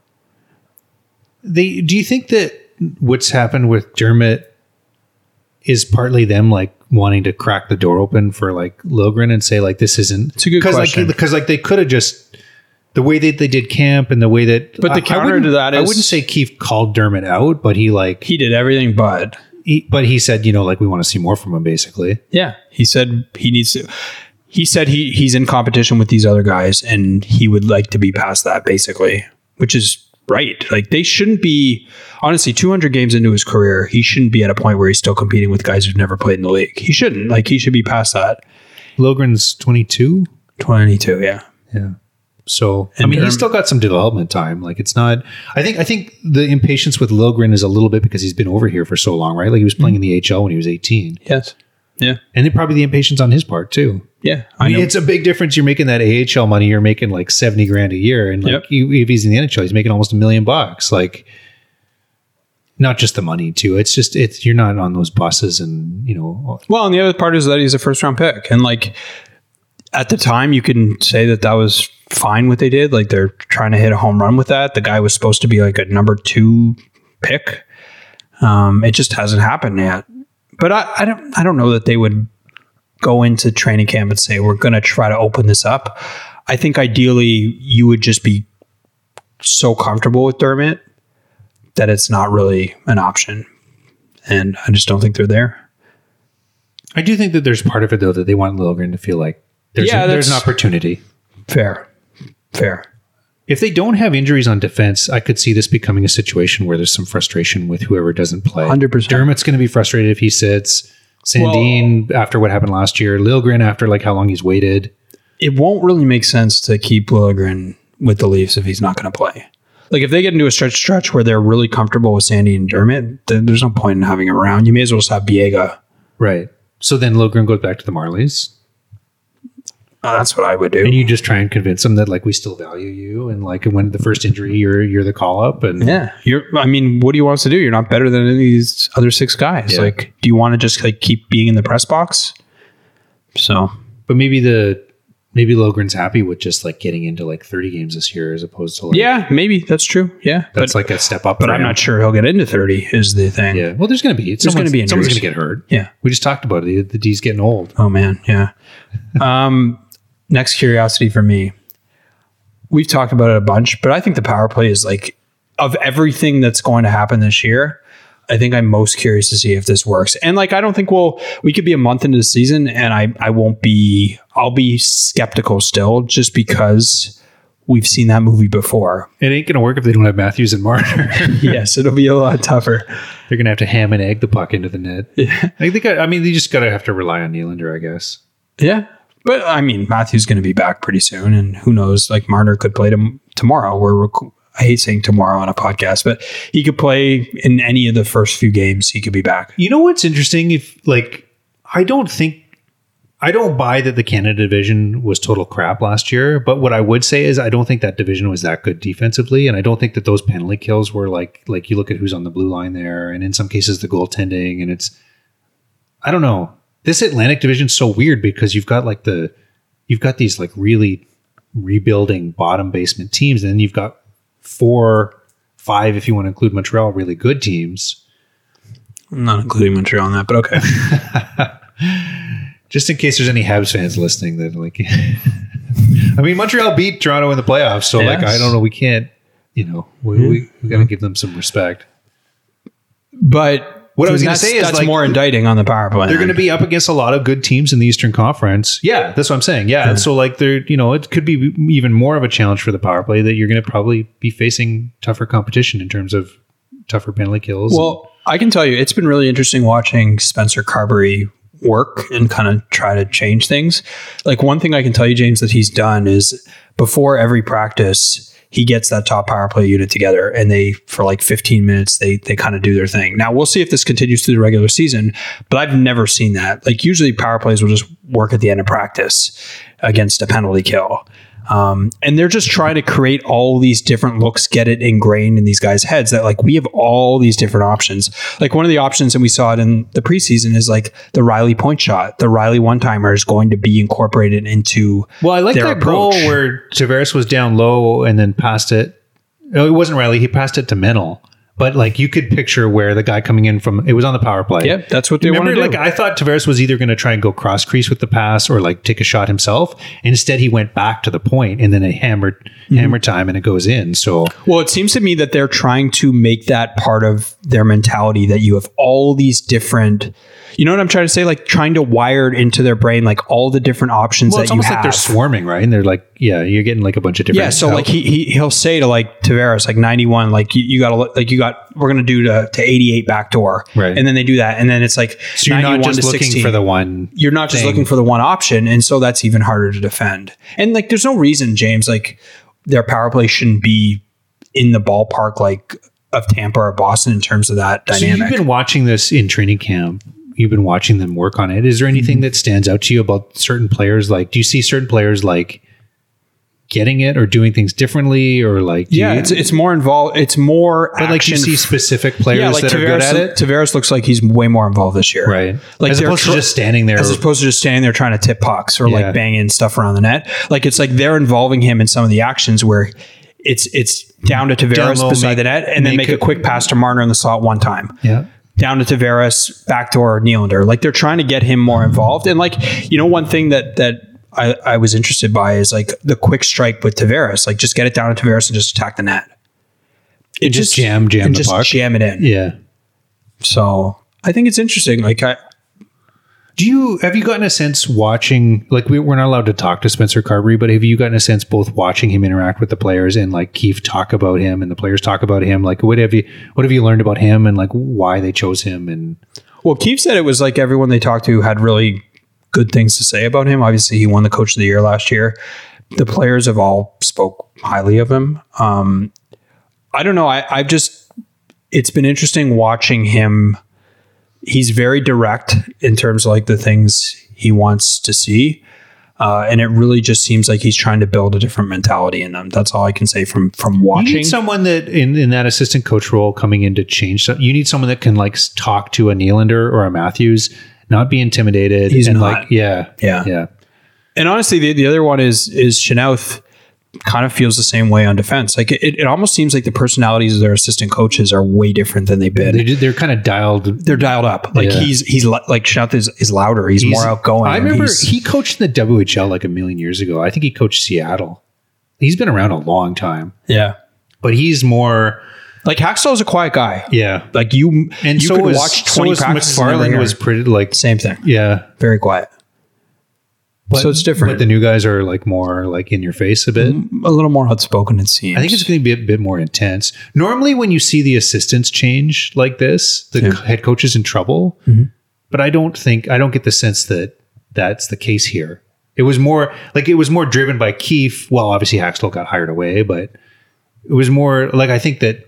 they do you think that what's happened with Dermott is partly them like wanting to crack the door open for like Liljegren and say like this isn't It's a good question. like because like they could have just the way that they did camp and the way that But the I- I counter wouldn't- to that I is- wouldn't say Keefe called Dermott out, but he like He did everything but. he, but he said, you know, like we want to see more from him basically. Yeah, he said he needs to. He said he he's in competition with these other guys, and he would like to be past that, basically, which is right. Like they shouldn't be. Honestly, two hundred games into his career, he shouldn't be at a point where he's still competing with guys who've never played in the league. He shouldn't. Like he should be past that. Liljegren's twenty-two. twenty-two, yeah. Yeah. So I And mean, Derm- he's still got some development time. Like it's not. I think. I think the impatience with Liljegren is a little bit because he's been over here for so long, right? Like he was playing in the A H L when he was eighteen, Yes. Yeah. and then probably the impatience on his part too. Yeah. I I mean, know. it's a big difference. You're making that A H L money. You're making like seventy grand a year, and like Yep. you, if he's in the N H L, he's making almost a million bucks. Like not just the money too. It's just it's you're not on those buses and you know. Well, and the other part is that he's a first round pick, and like at the time, you can say that that was fine what they did. Like they're trying to hit a home run with that. The guy was supposed to be like a number two pick. Um, it just hasn't happened yet. But I, I don't I don't know that they would go into training camp and say we're going to try to open this up. I think ideally you would just be so comfortable with Dermott that it's not really an option. And I just don't think they're there. I do think that there's part of it though that they want Liljegren to feel like there's, yeah, a, there's an opportunity. Fair. Fair. If they don't have injuries on defense, I could see this becoming a situation where there's some frustration with whoever doesn't play. one hundred percent. Dermott's going to be frustrated if he sits. Sandin well, after what happened last year. Liljegren after like how long he's waited. It won't really make sense to keep Liljegren with the Leafs if he's not going to play. Like if they get into a stretch stretch where they're really comfortable with Sandy and Dermott, then there's no point in having him around. You may as well just have Biega. Right. So then Liljegren goes back to the Marlies. Uh, that's what I would do. And you just try and convince them that like we still value you, and like when the first injury, you're you're the call up, and yeah, you're. I mean, what do you want us to do? You're not better than any of these other six guys. Yeah. Like, do you want to just like keep being in the press box? So, but maybe the maybe Liljegren's happy with just like getting into like thirty games this year as opposed to like yeah, maybe that's true. Yeah, that's but, like a step up. But I'm him. not sure he'll get into thirty. Is the thing? Yeah. Well, there's going to be there's going to be someone's going to get hurt. Yeah, we just talked about it. The, the D's getting old. Oh man, yeah. um. Next curiosity for me. We've talked about it a bunch, but I think the power play is like, of everything that's going to happen this year, I think I'm most curious to see if this works. And like, I don't think we'll, we could be a month into the season and I, I won't be, I'll be skeptical still just because we've seen that movie before. It ain't going to work if they don't have Matthews and Marner. Yes, it'll be a lot tougher. They're going to have to ham and egg the puck into the net. Yeah. I think, I mean, they just got to have to rely on Nylander, I guess. Yeah. But I mean, Matthew's going to be back pretty soon, and who knows? Like Marner could play tom- tomorrow. We're rec- I hate saying tomorrow on a podcast, but he could play in any of the first few games. He could be back. You know what's interesting? If like, I don't think I don't buy that the Canada division was total crap last year. But what I would say is I don't think that division was that good defensively, and I don't think that those penalty kills were like like you look at who's on the blue line there, and in some cases the goaltending, and it's I don't know. This Atlantic division's so weird because you've got like the, you've got these like really rebuilding bottom basement teams, and then you've got four, five, if you want to include Montreal, really good teams. I'm not including Montreal in that, but okay. Just in case there's any Habs fans listening that like, I mean, Montreal beat Toronto in the playoffs, so yes. like, I don't know, we can't, you know, we, mm-hmm. we, we got to give them some respect. But what I was going to say is that's like, more indicting on the power play. They're going to be up against a lot of good teams in the Eastern Conference. Yeah, that's what I'm saying. Yeah, yeah. So like they're, you know, it could be even more of a challenge for the power play that you're going to probably be facing tougher competition in terms of tougher penalty kills. Well, and, I can tell you, it's been really interesting watching Spencer Carberry work and kind of try to change things. Like one thing I can tell you, James, that he's done is before every practice, he gets that top power play unit together and they, for like fifteen minutes, they they kind of do their thing. Now we'll see if this continues through the regular season, but I've never seen that. Like usually power plays will just work at the end of practice against a penalty kill. Um, and they're just trying to create all these different looks, get it ingrained in these guys' heads that like we have all these different options. Like one of the options, and we saw it in the preseason, is like the Riley point shot. The Riley one-timer is going to be incorporated into Well, I like their that approach. goal where Tavares was down low and then passed it. No, it wasn't Riley. He passed it to Menel. But like you could picture where the guy coming in from, it was on the power play. Yeah, that's what they want to do. Like I thought Tavares was either going to try and go cross crease with the pass or like take a shot himself. Instead, he went back to the point and then a hammered mm-hmm. hammer time and it goes in. So well, it seems to me that they're trying to make that part of their mentality that you have all these different. You know what I'm trying to say? Like trying to wire it into their brain, like all the different options well, that it's you almost have. like they're swarming, right? And they're like, yeah, you're getting like a bunch of different. Yeah, so like he, he he'll say to like Tavares, like ninety-one, like you, you got to like you got we're gonna do to, to eighty-eight backdoor, right? And then they do that, and then it's like so you're not just looking sixteen. For the one. You're not just thing. looking for the one option, and so that's even harder to defend. And like, there's no reason, James, like their power play shouldn't be in the ballpark like of Tampa or Boston in terms of that dynamic. So you've been watching this in training camp. You've been watching them work on it. Is there anything mm-hmm. that stands out to you about certain players? Like, do you see certain players like getting it or doing things differently, or like do Yeah, you- it's it's more involved. It's more but like you action. see specific players yeah, like that are good Tavares, at it, Tavares looks like he's way more involved this year. right? Like As they're opposed tr- to just standing there. as opposed to just standing there trying to tip pucks or Yeah. like banging stuff around the net. Like it's like they're involving him in some of the actions where it's it's down to Tavares Down low, beside make- the net, and then make make a it- quick pass to Marner in the slot one time. yeah. Down to Tavares, backdoor Nylander. Like they're trying to get him more involved. And like, you know, one thing that that I, I was interested by is like the quick strike with Tavares. Like just get it down to Tavares and just attack the net. It And just jam- jam and the just puck. jam it in. Yeah. So I think it's interesting. Like I Do you have you gotten a sense watching, like we, we're not allowed to talk to Spencer Carberry, but have you gotten a sense both watching him interact with the players and like Keefe talk about him and the players talk about him? Like what have you what have you learned about him and like why they chose him? And well, Keefe said it was like everyone they talked to had really good things to say about him. Obviously, he won the Coach of the Year last year. The players have all spoke highly of him. Um, I don't know. I, I've just it's been interesting watching him. He's very direct in terms of like the things he wants to see. Uh, and it really just seems like he's trying to build a different mentality in them. That's all I can say from from you watching. need someone that in, in that assistant coach role coming in to change something. You need someone that can like talk to a Nylander or a Matthews, not be intimidated. He's and not. like, yeah, Yeah. yeah. And honestly, the, the other one is is Chenoweth kind of feels the same way on defense. Like it, it almost seems like the personalities of their assistant coaches are way different than they've been. They do, they're kind of dialed. They're dialed up. Like Yeah. he's he's li- like Chenoweth is, is louder. He's, He's- more outgoing. I remember He's- he coached in the W H L like a million years ago. I think he coached Seattle. He's been around a long time, yeah. but he's more, Like Haxtell's a quiet guy. yeah. Like you And you so could was, watch so twenty was practices and never McFarland hear was him. pretty like, Same thing. yeah. Very quiet. But, So it's different. But the new guys are like more like in your face a bit. A little more outspoken, it seems. I think it's going to be a bit more intense. Normally, when you see the assistants change like this, the Yeah. Mm-hmm. head coach is in trouble. But I don't think I don't get the sense that that's the case here. It was more like it was more driven by Keefe. Well, obviously Haxtell got hired away, but it was more like I think that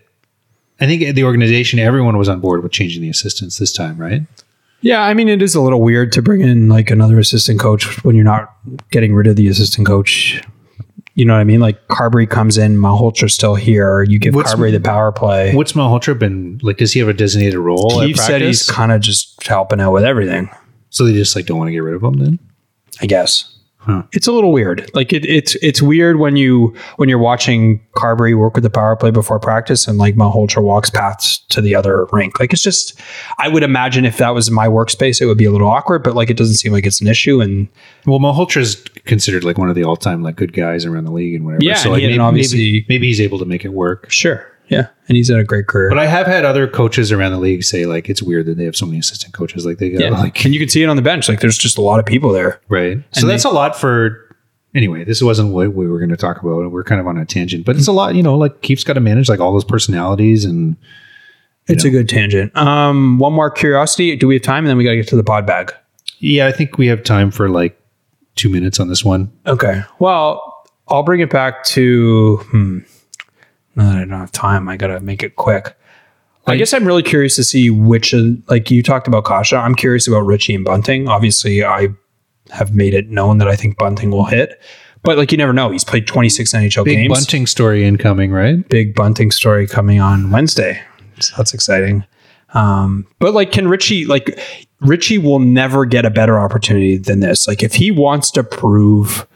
I think the organization, everyone was on board with changing the assistants this time, right? Yeah, I mean, it is a little weird to bring in like another assistant coach when you're not getting rid of the assistant coach. You know what I mean? Like Carberry comes in, Malholtra's still here. You give What's- Carberry the power play. What's Malhotra been like? Does he have a designated role? Keefe at said he's practice? kind of just helping out with everything, So they just like don't want to get rid of him then? I guess. Huh. It's a little weird. Like it, it's it's weird when you when you're watching Carberry work with the power play before practice and like Malhotra walks past to the other rink. Like it's just, I would imagine if that was my workspace, it would be a little awkward. But like it doesn't seem like it's an issue. And Well, Malhotra's considered like one of the all-time like good guys around the league and whatever. Yeah, so and like he had maybe, an obviously- maybe maybe he's able to make it work. sure, yeah, and he's had a great career. But I have had other coaches around the league say like it's weird that they have so many assistant coaches. Like they got yeah, like and you can see it on the bench. Like there's just a lot of people there. right. So And that's they- a lot for. Anyway, this wasn't what we were going to talk about. We're kind of on a tangent, but it's a lot. You know, like Keefe's got to manage like all those personalities and. It's a good tangent. Um, one more curiosity. Do we have time? And then we got to get to the pod bag. Yeah, I think we have time for like two minutes on this one. Okay. Well, I'll bring it back to. Hmm. Now that I don't have time, I got to make it quick. I guess I'm really curious to see which, of, like you talked about Kasha. I'm curious about Richie and Bunting. Obviously, I have made it known that I think Bunting will hit, but like you never know. He's played twenty-six N H L Big games. Bunting story incoming, right? Big Bunting story coming on Wednesday. So that's exciting. Um, but like, can Richie, like Richie will never get a better opportunity than this. Like if he wants to prove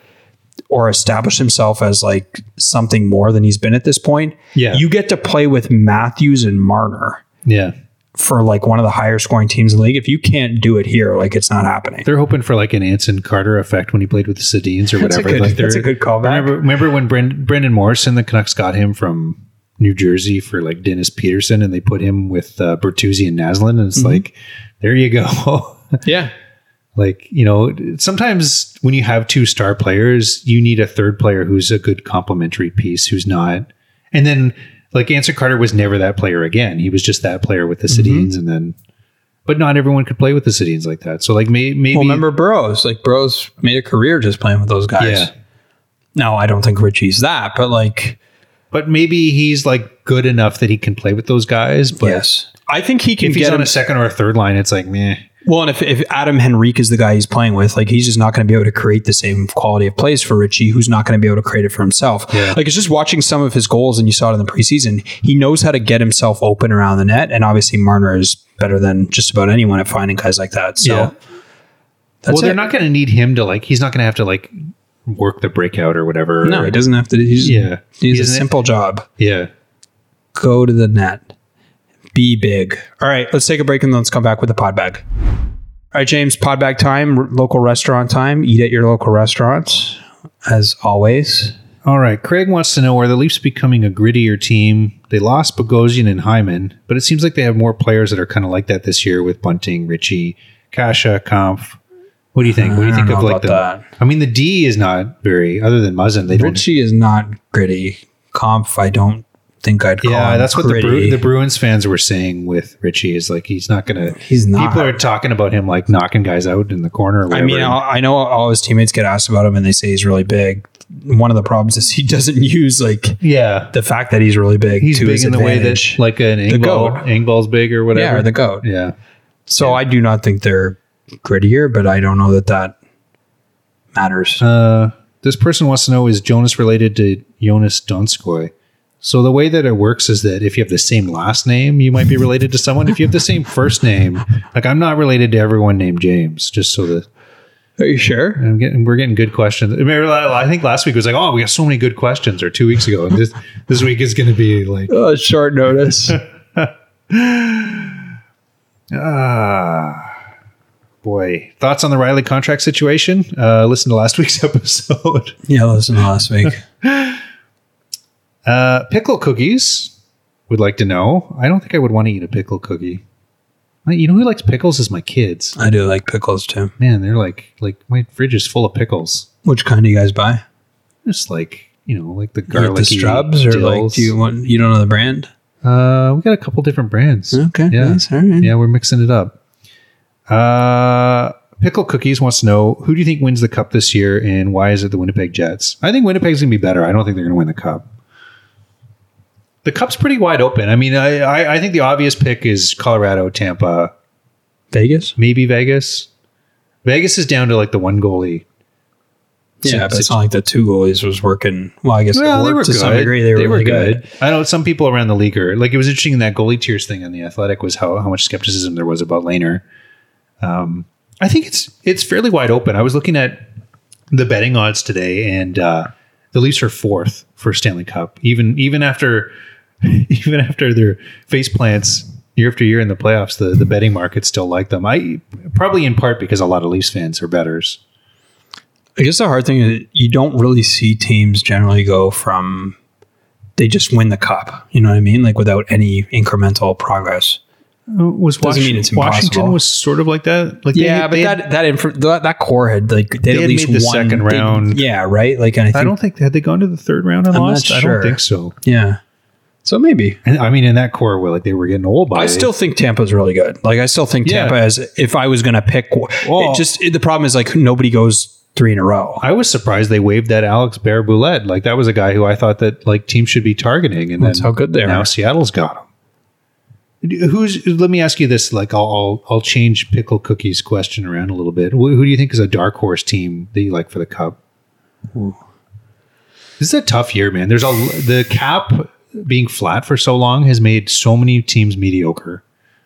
or establish himself as like something more than he's been at this point, Yeah. you get to play with Matthews and Marner Yeah. for like one of the higher scoring teams in the league. If you can't do it here, like it's not happening. They're hoping for like an Anson Carter effect when he played with the Sedins or That's a whatever. good- like they're- that's a good callback. Remember, remember when Brend, Brendan Morrison, the Canucks got him from New Jersey for like Dennis Peterson, and they put him with uh, Bertuzzi and Naslin, and it's Mm-hmm. like, there you go. Yeah. Like, you know, sometimes when you have two star players, you need a third player who's a good complementary piece, who's not. And then, like, Anson Carter was never that player again. He was just that player with the Sedins, and then, but not everyone could play with the Sedins like that. So, like, may, maybe. Well, remember Burrows? Like Burrows made a career just playing with those guys. Yeah. No, I don't think Richie's that, but like, But maybe he's like good enough that he can play with those guys. But yes, I think he can if he's get on him. a second or a third line, it's like meh. Well, and if, if Adam Henrique is the guy he's playing with, like he's just not going to be able to create the same quality of plays for Richie, who's not going to be able to create it for himself. Yeah. Like it's just watching some of his goals, and you saw it in the preseason. He knows how to get himself open around the net, and obviously Marner is better than just about anyone at finding guys like that. So Yeah. that's well, they're it. not going to need him to like. He's not going to have to like work the breakout or whatever. No, he doesn't have to. He's, Yeah. he's a Isn't it- simple job. Yeah. Go to the net. Be big. All right, let's take a break and let's come back with the pod bag. All right, James, pod bag time, r- local restaurant time. Eat at your local restaurant, as always. All right. Craig wants to know, are the Leafs becoming a grittier team? They lost Bogosian and Hyman, but it seems like they have more players that are kind of like that this year with Bunting, Richie, Kasha, Kampf. What do you think? What do you I think don't of know like the? about that. I mean, the D is not very. Other than Muzzin, they don't. Richie is not gritty. Kampf, I don't think I'd call Yeah, him that's what the, Bru- gritty. the Bruins fans were saying with Richie is like he's not gonna. He's not. People are talking about him like knocking guys out in the corner. Or I whatever. mean, I I know all his teammates get asked about him and they say he's really big. One of the problems is he doesn't use like yeah, the fact that he's really big. he's to big his in the way that advantage. like an The goat. Engvall, Engvall's big or whatever. Yeah, or the goat. yeah. So I do not think they're grittier, but I don't know that that matters. Uh, this person wants to know, is Jonas related to Jonas Donskoy? So the way that it works is that if you have the same last name, you might be related to someone. If you have the same first name, like I'm not related to everyone named James, just so that Are you sure? I'm getting, we're getting good questions. I, remember, I think last week was like, oh, we got so many good questions, or two weeks ago. And this, this week is going to be like, Uh, short notice. ah, boy. Thoughts on the Riley contract situation? Uh, listen to last week's episode. Yeah, listen to last week. Uh, pickle cookies would like to know. I don't think I would want to eat a pickle cookie. You know who likes pickles is my kids. I do like pickles too. Man, they're like like my fridge is full of pickles. Which kind do you guys buy? Just like you know, like the Like garlic the Strubs, or like do you want? You don't know the brand? Uh, we got a couple different brands. Okay, Yeah. nice. All right. Yeah, we're mixing it up. Uh, Pickle Cookies wants to know, who do you think wins the cup this year, and why is it the Winnipeg Jets? I think Winnipeg's gonna be better. I don't think they're gonna win the cup. The cup's pretty wide open. I mean, I, I, I think the obvious pick is Colorado, Tampa, Vegas. maybe Vegas. Vegas is down to like the one goalie. Yeah, but it's not like the two goalies was working. Well, I guess Well, it they worked were to good. some degree. They, were, really good. I know some people around the league are like, it was interesting in that goalie tiers thing on the Athletic was how, how much skepticism there was about Lehner. Um, I think it's it's fairly wide open. I was looking at the betting odds today, and uh, the Leafs are fourth for Stanley Cup, even even after even after their face plants year after year in the playoffs. The the betting markets still like them. I probably in part because a lot of Leafs fans are bettors. I guess the hard thing is you don't really see teams generally go from they just win the cup. You know what I mean? Like without any incremental progress. Uh, was Doesn't mean it's impossible. Washington was sort of like that. Like they- Yeah, but they that had- that, inf- that that core had like they, They at had least made the won second they- round. Yeah, right. Like, and I think I don't think had they gone to the third round and I'm not lost. I sure. don't think so. yeah. So maybe And I mean, in that core, where like they were getting old by. I still think Tampa's really good. Like I still think Yeah. Tampa is. If I was going to pick, Well- it just it, the problem is like nobody goes three in a row. I was surprised they waived that Alex Bear-Boulette. Like that was a guy who I thought that like teams should be targeting, and That's then how good they now are. Seattle's got him. Who's? Let me ask you this. Like I'll I'll, I'll change Pickle Cookie's question around a little bit. Who, who do you think is a dark horse team that you like for the Cup? Ooh. This is a tough year, man. There's a the cap being flat for so long has made so many teams mediocre.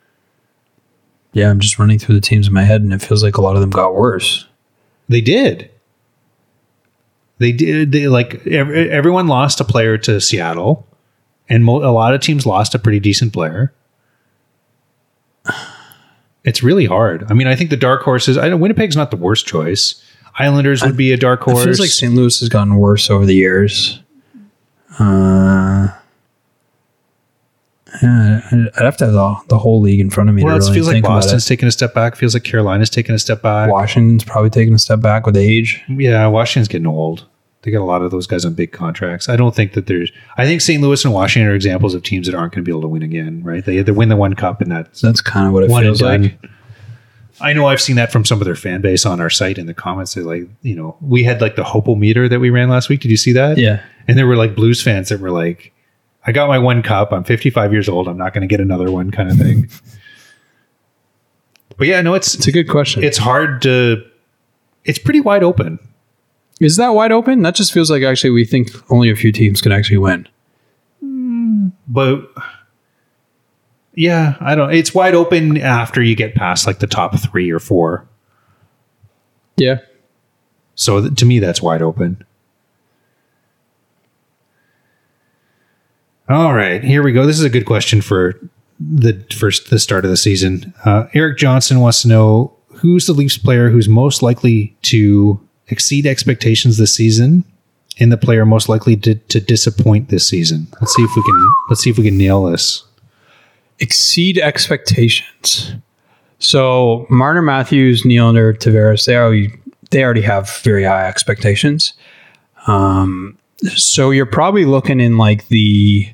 Yeah, I'm just running through the teams in my head, and it feels like a lot of them got worse. They did. They did. They like every, everyone lost a player to Seattle, and mo- a lot of teams lost a pretty decent player. It's really hard. I mean, I think the dark horses. I know Winnipeg's not the worst choice. Islanders would be a dark horse. It feels like Saint Louis has gotten worse over the years. Uh, yeah, I'd have to have the, the whole league in front of me. well, to it really feels like think about Boston's it. taking a step back. Feels like Carolina's taking a step back. Washington's probably taking a step back with age. Yeah, Washington's getting old. They got a lot of those guys on big contracts. I don't think that there's. I think Saint Louis and Washington are examples of teams that aren't going to be able to win again. Right? They had to win the one cup, and that's So that's kind of what it one and feels like. done. I know I've seen that from some of their fan base on our site in the comments. They're like, you know, we had like the Hopo meter that we ran last week. Did you see that? Yeah. And there were like Blues fans that were like, I got my one cup. I'm fifty-five years old. I'm not going to get another one kind of thing. But yeah, no, it's It's a good question. it's hard to. It's pretty wide open. Is that wide open? That just feels like actually we think only a few teams can actually win. But yeah, I don't. It's wide open after you get past like the top three or four. Yeah. So th- to me, that's wide open. All right, here we go. This is a good question for the first the start of the season. Uh, Eric Johnson wants to know who's the Leafs player who's most likely to exceed expectations this season, and the player most likely to, to disappoint this season. Let's see if we can. Let's see if we can nail this. Exceed expectations. So Marner, Matthews, Nylander, Tavares, they already they already have very high expectations. Um, so you're probably looking in like the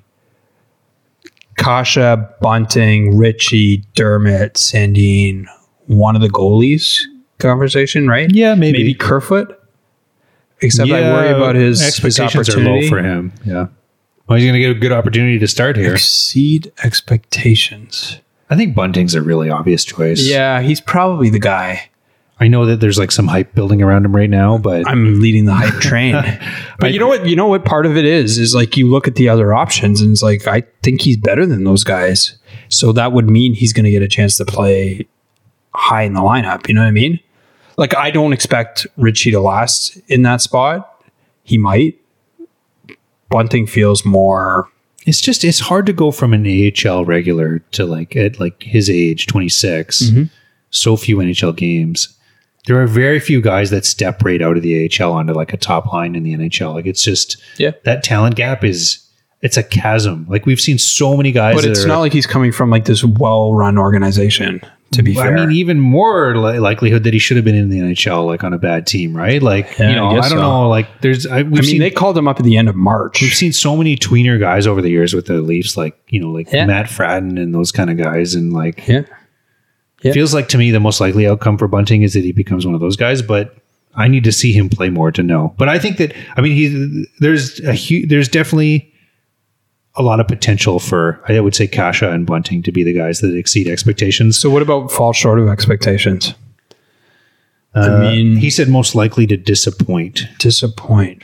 Kasha, Bunting, Ritchie, Dermott, Sandin, one of the goalies conversation, right? Yeah, maybe. Maybe Kerfoot. Except I worry about his, his expectations are opportunity. low for him. Yeah. Well, he's going to get a good opportunity to start here. Exceed expectations. I think Bunting's a really obvious choice. Yeah, he's probably the guy. I know that there's like some hype building around him right now, but I'm leading the hype train. But you know what? You know what part of it is? Is like you look at the other options and it's like, I think he's better than those guys. So that would mean he's going to get a chance to play high in the lineup. You know what I mean? Like, I don't expect Ritchie to last in that spot. He might. Bunting feels more... it's just, it's hard to go from an A H L regular to like at like his age, twenty-six, Mm-hmm. so few N H L games. There are very few guys that step right out of the A H L onto like a top line in the N H L. Like it's just, Yeah. that talent gap is, it's a chasm. Like we've seen so many guys. But that it's are, not like he's coming from like this well-run organization, to be I fair. mean, even more li- likelihood that he should have been in the N H L, like on a bad team, right? Like, Yeah, you know, I I, guess don't so. know. Like, there's, I, we've I mean, seen, they called him up at the end of March. we've seen so many tweener guys over the years with the Leafs, like, you know, like Yeah. Matt Fratton and those kind of guys. And like, Yeah. Yeah. feels like to me the most likely outcome for Bunting is that he becomes one of those guys, but I need to see him play more to know. But I think that, I mean, he, there's a huge, there's definitely a lot of potential for, I would say, Kasha and Bunting to be the guys that exceed expectations. So what about fall short of expectations? I Uh, mean, he said most likely to disappoint. disappoint.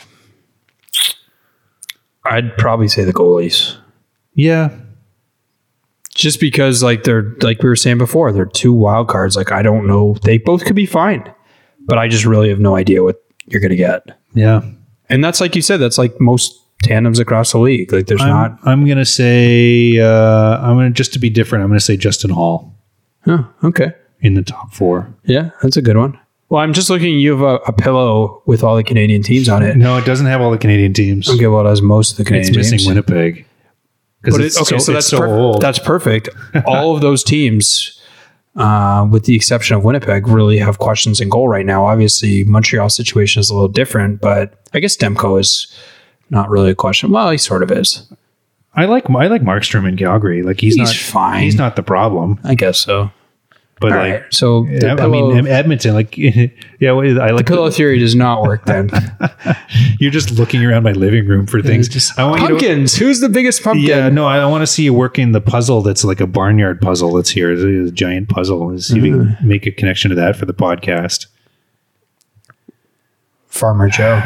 I'd probably say the goalies. Yeah. Just because like they're like we were saying before, they're two wild cards. Like I don't know. They both could be fine. But I just really have no idea what you're gonna get. Yeah. And that's like you said, that's like most tandems across the league. Like there's I'm, not I'm going to say, uh, I'm going to, just to be different, I'm going to say Justin Hall Oh, okay. in the top four. Yeah, that's a good one. Well, I'm just looking, you have a, a pillow with all the Canadian teams on it. No, it doesn't have all the Canadian teams. Okay, well, it has most of the It's Canadian missing teams. Winnipeg. Because But it's it, okay, so, so, it's that's so per- old. that's perfect. All of those teams, uh, with the exception of Winnipeg, really have questions in goal right now. Obviously, Montreal's situation is a little different, but I guess Demko is not really a question. Well, he sort of is. I like I like Markstrom in Calgary. Like he's, He's not fine. He's not the problem. I guess so. But All like, right, so the I pillow, mean, Edmonton. Like, yeah, wait, I like the pillow theory does not work then. You're just looking around my living room for things. I want you to. Pumpkins. Who's the biggest pumpkin? Yeah, no, I want to see you working the puzzle that's like a barnyard puzzle that's here. It's a giant puzzle. See if you can make a connection to that for the podcast. Farmer Joe.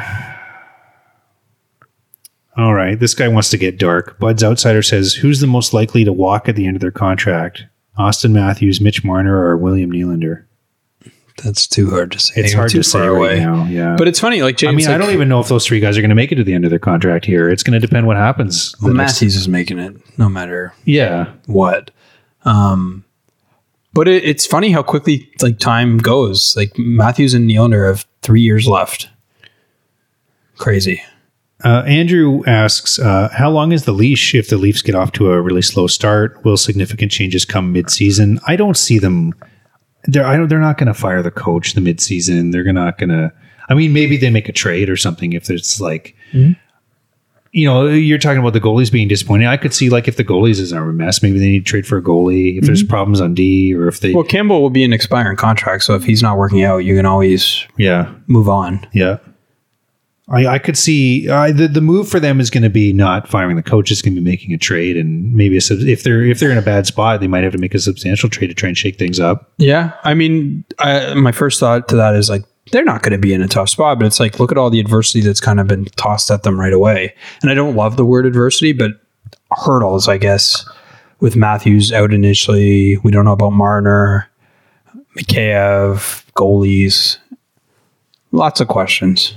All right. This guy wants to get dark. Bud's Outsider says, who's the most likely to walk at the end of their contract? Austin Matthews, Mitch Marner, or William Nylander? That's too hard to say. It's hard Too to say far right now. Yeah. But it's funny, like James. I mean, I like, don't even know if those three guys are going to make it to the end of their contract here. It's going to depend what happens. the Well, next- Matthews is making it, no matter Yeah. what. Um, but it, it's funny how quickly like time goes. Like Matthews and Nylander have three years left. Crazy. Uh, Andrew asks, uh, how long is the leash if the Leafs get off to a really slow start? Will significant changes come mid-season? I don't see them. They're I don't. They're not going to fire the coach the mid-season. They're not going to. I mean, maybe they make a trade or something if there's like, Mm-hmm. you know, you're talking about the goalies being disappointing. I could see like if the goalies is a mess, maybe they need to trade for a goalie. If there's problems on D or if they, Well, Campbell will be an expiring contract, so if he's not working out, you can always yeah, move on. yeah. I, I could see uh, the the move for them is going to be not firing the coach. It's going to be making a trade, and maybe a, sub- if they're if they're in a bad spot, they might have to make a substantial trade to try and shake things up. Yeah, I mean, I, my first thought to that is like they're not going to be in a tough spot, but it's like look at all the adversity that's kind of been tossed at them right away. And I don't love the word adversity, but hurdles, I guess, with Matthews out initially. We don't know about Marner, Mikheyev, goalies, lots of questions.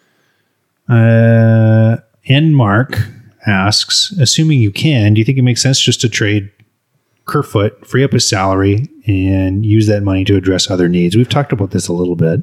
Uh, and Mark asks, assuming you can, do you think it makes sense just to trade Kerfoot, free up his salary, and use that money to address other needs? We've talked about this a little bit.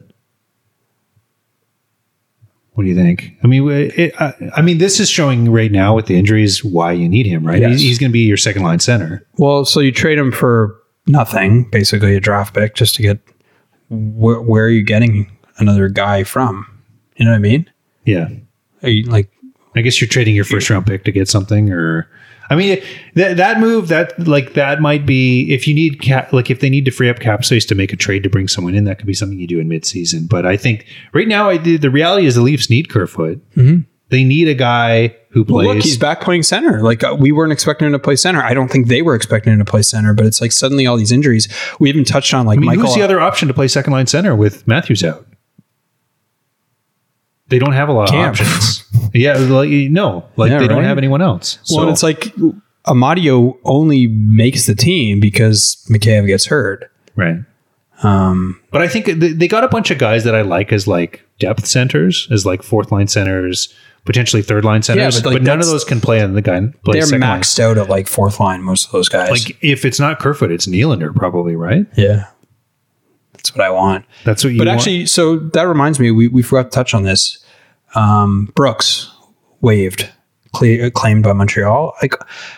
What do you think? I mean, it, I, I mean, this is showing right now with the injuries why you need him, right? Yes. He's, he's going to be your second line center. Well, so you trade him for nothing, basically a draft pick, just to get wh- where are you getting another guy from? You know what I mean? Yeah. Are you like, I guess you're trading your first round pick to get something, or I mean, that that move that like that might be if you need cap, like if they need to free up cap space to make a trade to bring someone in, that could be something you do in midseason. But I think right now, I the reality is the Leafs need Kerfoot. mm-hmm. They need a guy who plays. Well, look, he's back playing center. Like uh, we weren't expecting him to play center. I don't think they were expecting him to play center, but it's like suddenly all these injuries. We even touched on like I mean, Michael. who's the other option to play second line center with Matthews out? They don't have a lot Camp. of options. yeah, like, no, like Yeah, they don't right? have anyone else. So. Well, it's like Amadio only makes the team because Mikheyev gets hurt. Right. Um, but I think th- they got a bunch of guys that I like as like depth centers, as like fourth line centers, potentially third line centers. Yeah, but, but, like, none of that's- those can play on the guy. Play they're second maxed out at like fourth line, most of those guys. line. Like if it's not Kerfoot, it's Nylander probably, right? yeah, that's what I want. That's what you. But want. actually, so that reminds me, we, we forgot to touch on this. Um, Brooks waived, cle- claimed by Montreal. Like,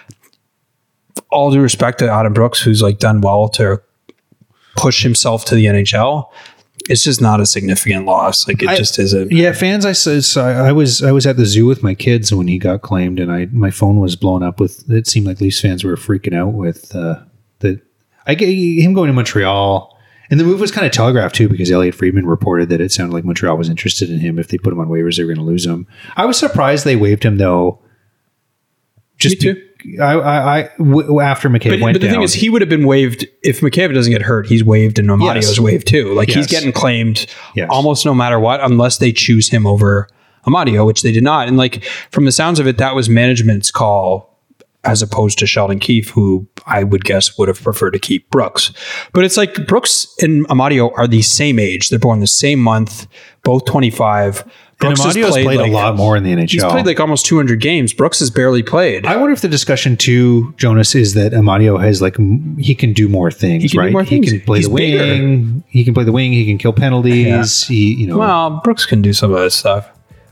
all due respect to Adam Brooks, who's like done well to push himself to the N H L, it's just not a significant loss. Like it I- just isn't. Yeah, fans. I says I, I was I was at the zoo with my kids when he got claimed, and I my phone was blown up with. It seemed like Leafs fans were freaking out with uh, the I get him going to Montreal, and the move was kind of telegraphed too because Elliot Friedman reported that it sounded like Montreal was interested in him. If they put him on waivers, they were going to lose him. I was surprised they waived him though. Just Me be- I, I, I w- after McCabe But, went but the down. thing is, he would have been waived if McCabe doesn't get hurt. He's waived and Amadio's Yes. waived too. Like he's Yes. getting claimed Yes. almost no matter what, unless they choose him over Amadio, which they did not. And like from the sounds of it, that was management's call as opposed to Sheldon Keefe, who I would guess would have preferred to keep Brooks. But it's like Brooks and Amadio are the same age. They're born the same month, both twenty-five. and Brooks has Amadio's played, like, a lot more in the N H L. He's played like almost two hundred games. Brooks has barely played. I wonder if the discussion too, Jonas, is that Amadio has like m- he can do more things, He can do right? more things. He can play He's the wing. He can play the wing. He can kill penalties. He, you know, Well, Brooks can do some of that stuff.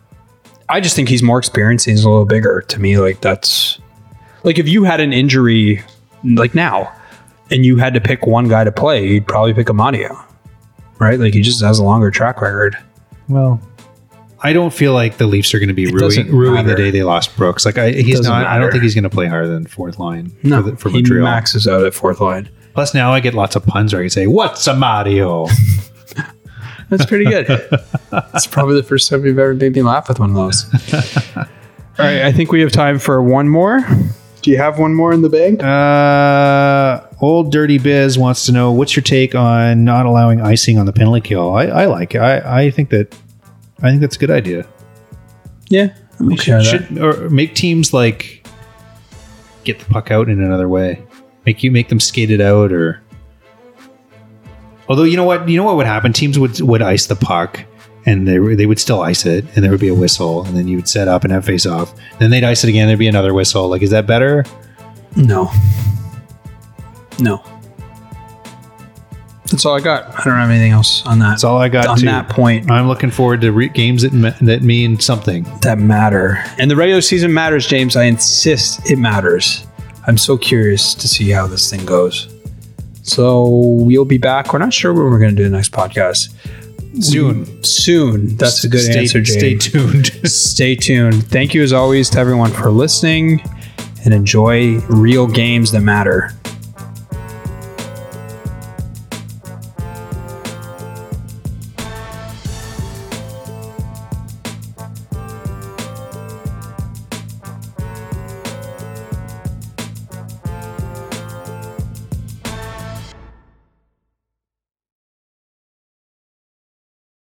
I just think he's more experienced. He's a little bigger. To me, like that's like if you had an injury like now, and you had to pick one guy to play, you'd probably pick Amadio, right? Like he just has a longer track record. well, I don't feel like the Leafs are going to be ruining, doesn't ruining the matter. day they lost Brooks. Like I, he's doesn't not. I don't matter. think he's going to play higher than fourth line No, for, the, for he Montreal. maxes out at fourth line. Plus, now I get lots of puns where I can say, "What's Amadio?" That's pretty good. That's probably the first time you've ever made me laugh with one of those. All right, I think we have time for one more. Do you have one more in the bag? Uh, old Dirty Biz wants to know what's your take on not allowing icing on the penalty kill. I, I like it. I, I think that I think that's a good idea. Yeah, I'm okay with that. Should or make teams like get the puck out in another way. Make you make them skate it out, or although you know what you know what would happen. Teams would would ice the puck, and they they would still ice it, and there would be a whistle, and then you would set up and have face off. Then they'd ice it again. There'd be another whistle. Like, is that better? No. No. That's all I got. I don't have anything else on that. That's all I got. on too. that point I'm looking forward to re- games that me- that mean something. that matter. And the regular season matters, James. I insist it matters. I'm so curious to see how this thing goes. So we'll be back. We're not sure when we're going to do the next podcast. Soon. Soon. That's a good stay, answer, James. Stay tuned. Stay tuned. Thank you as always to everyone for listening, and enjoy real games that matter.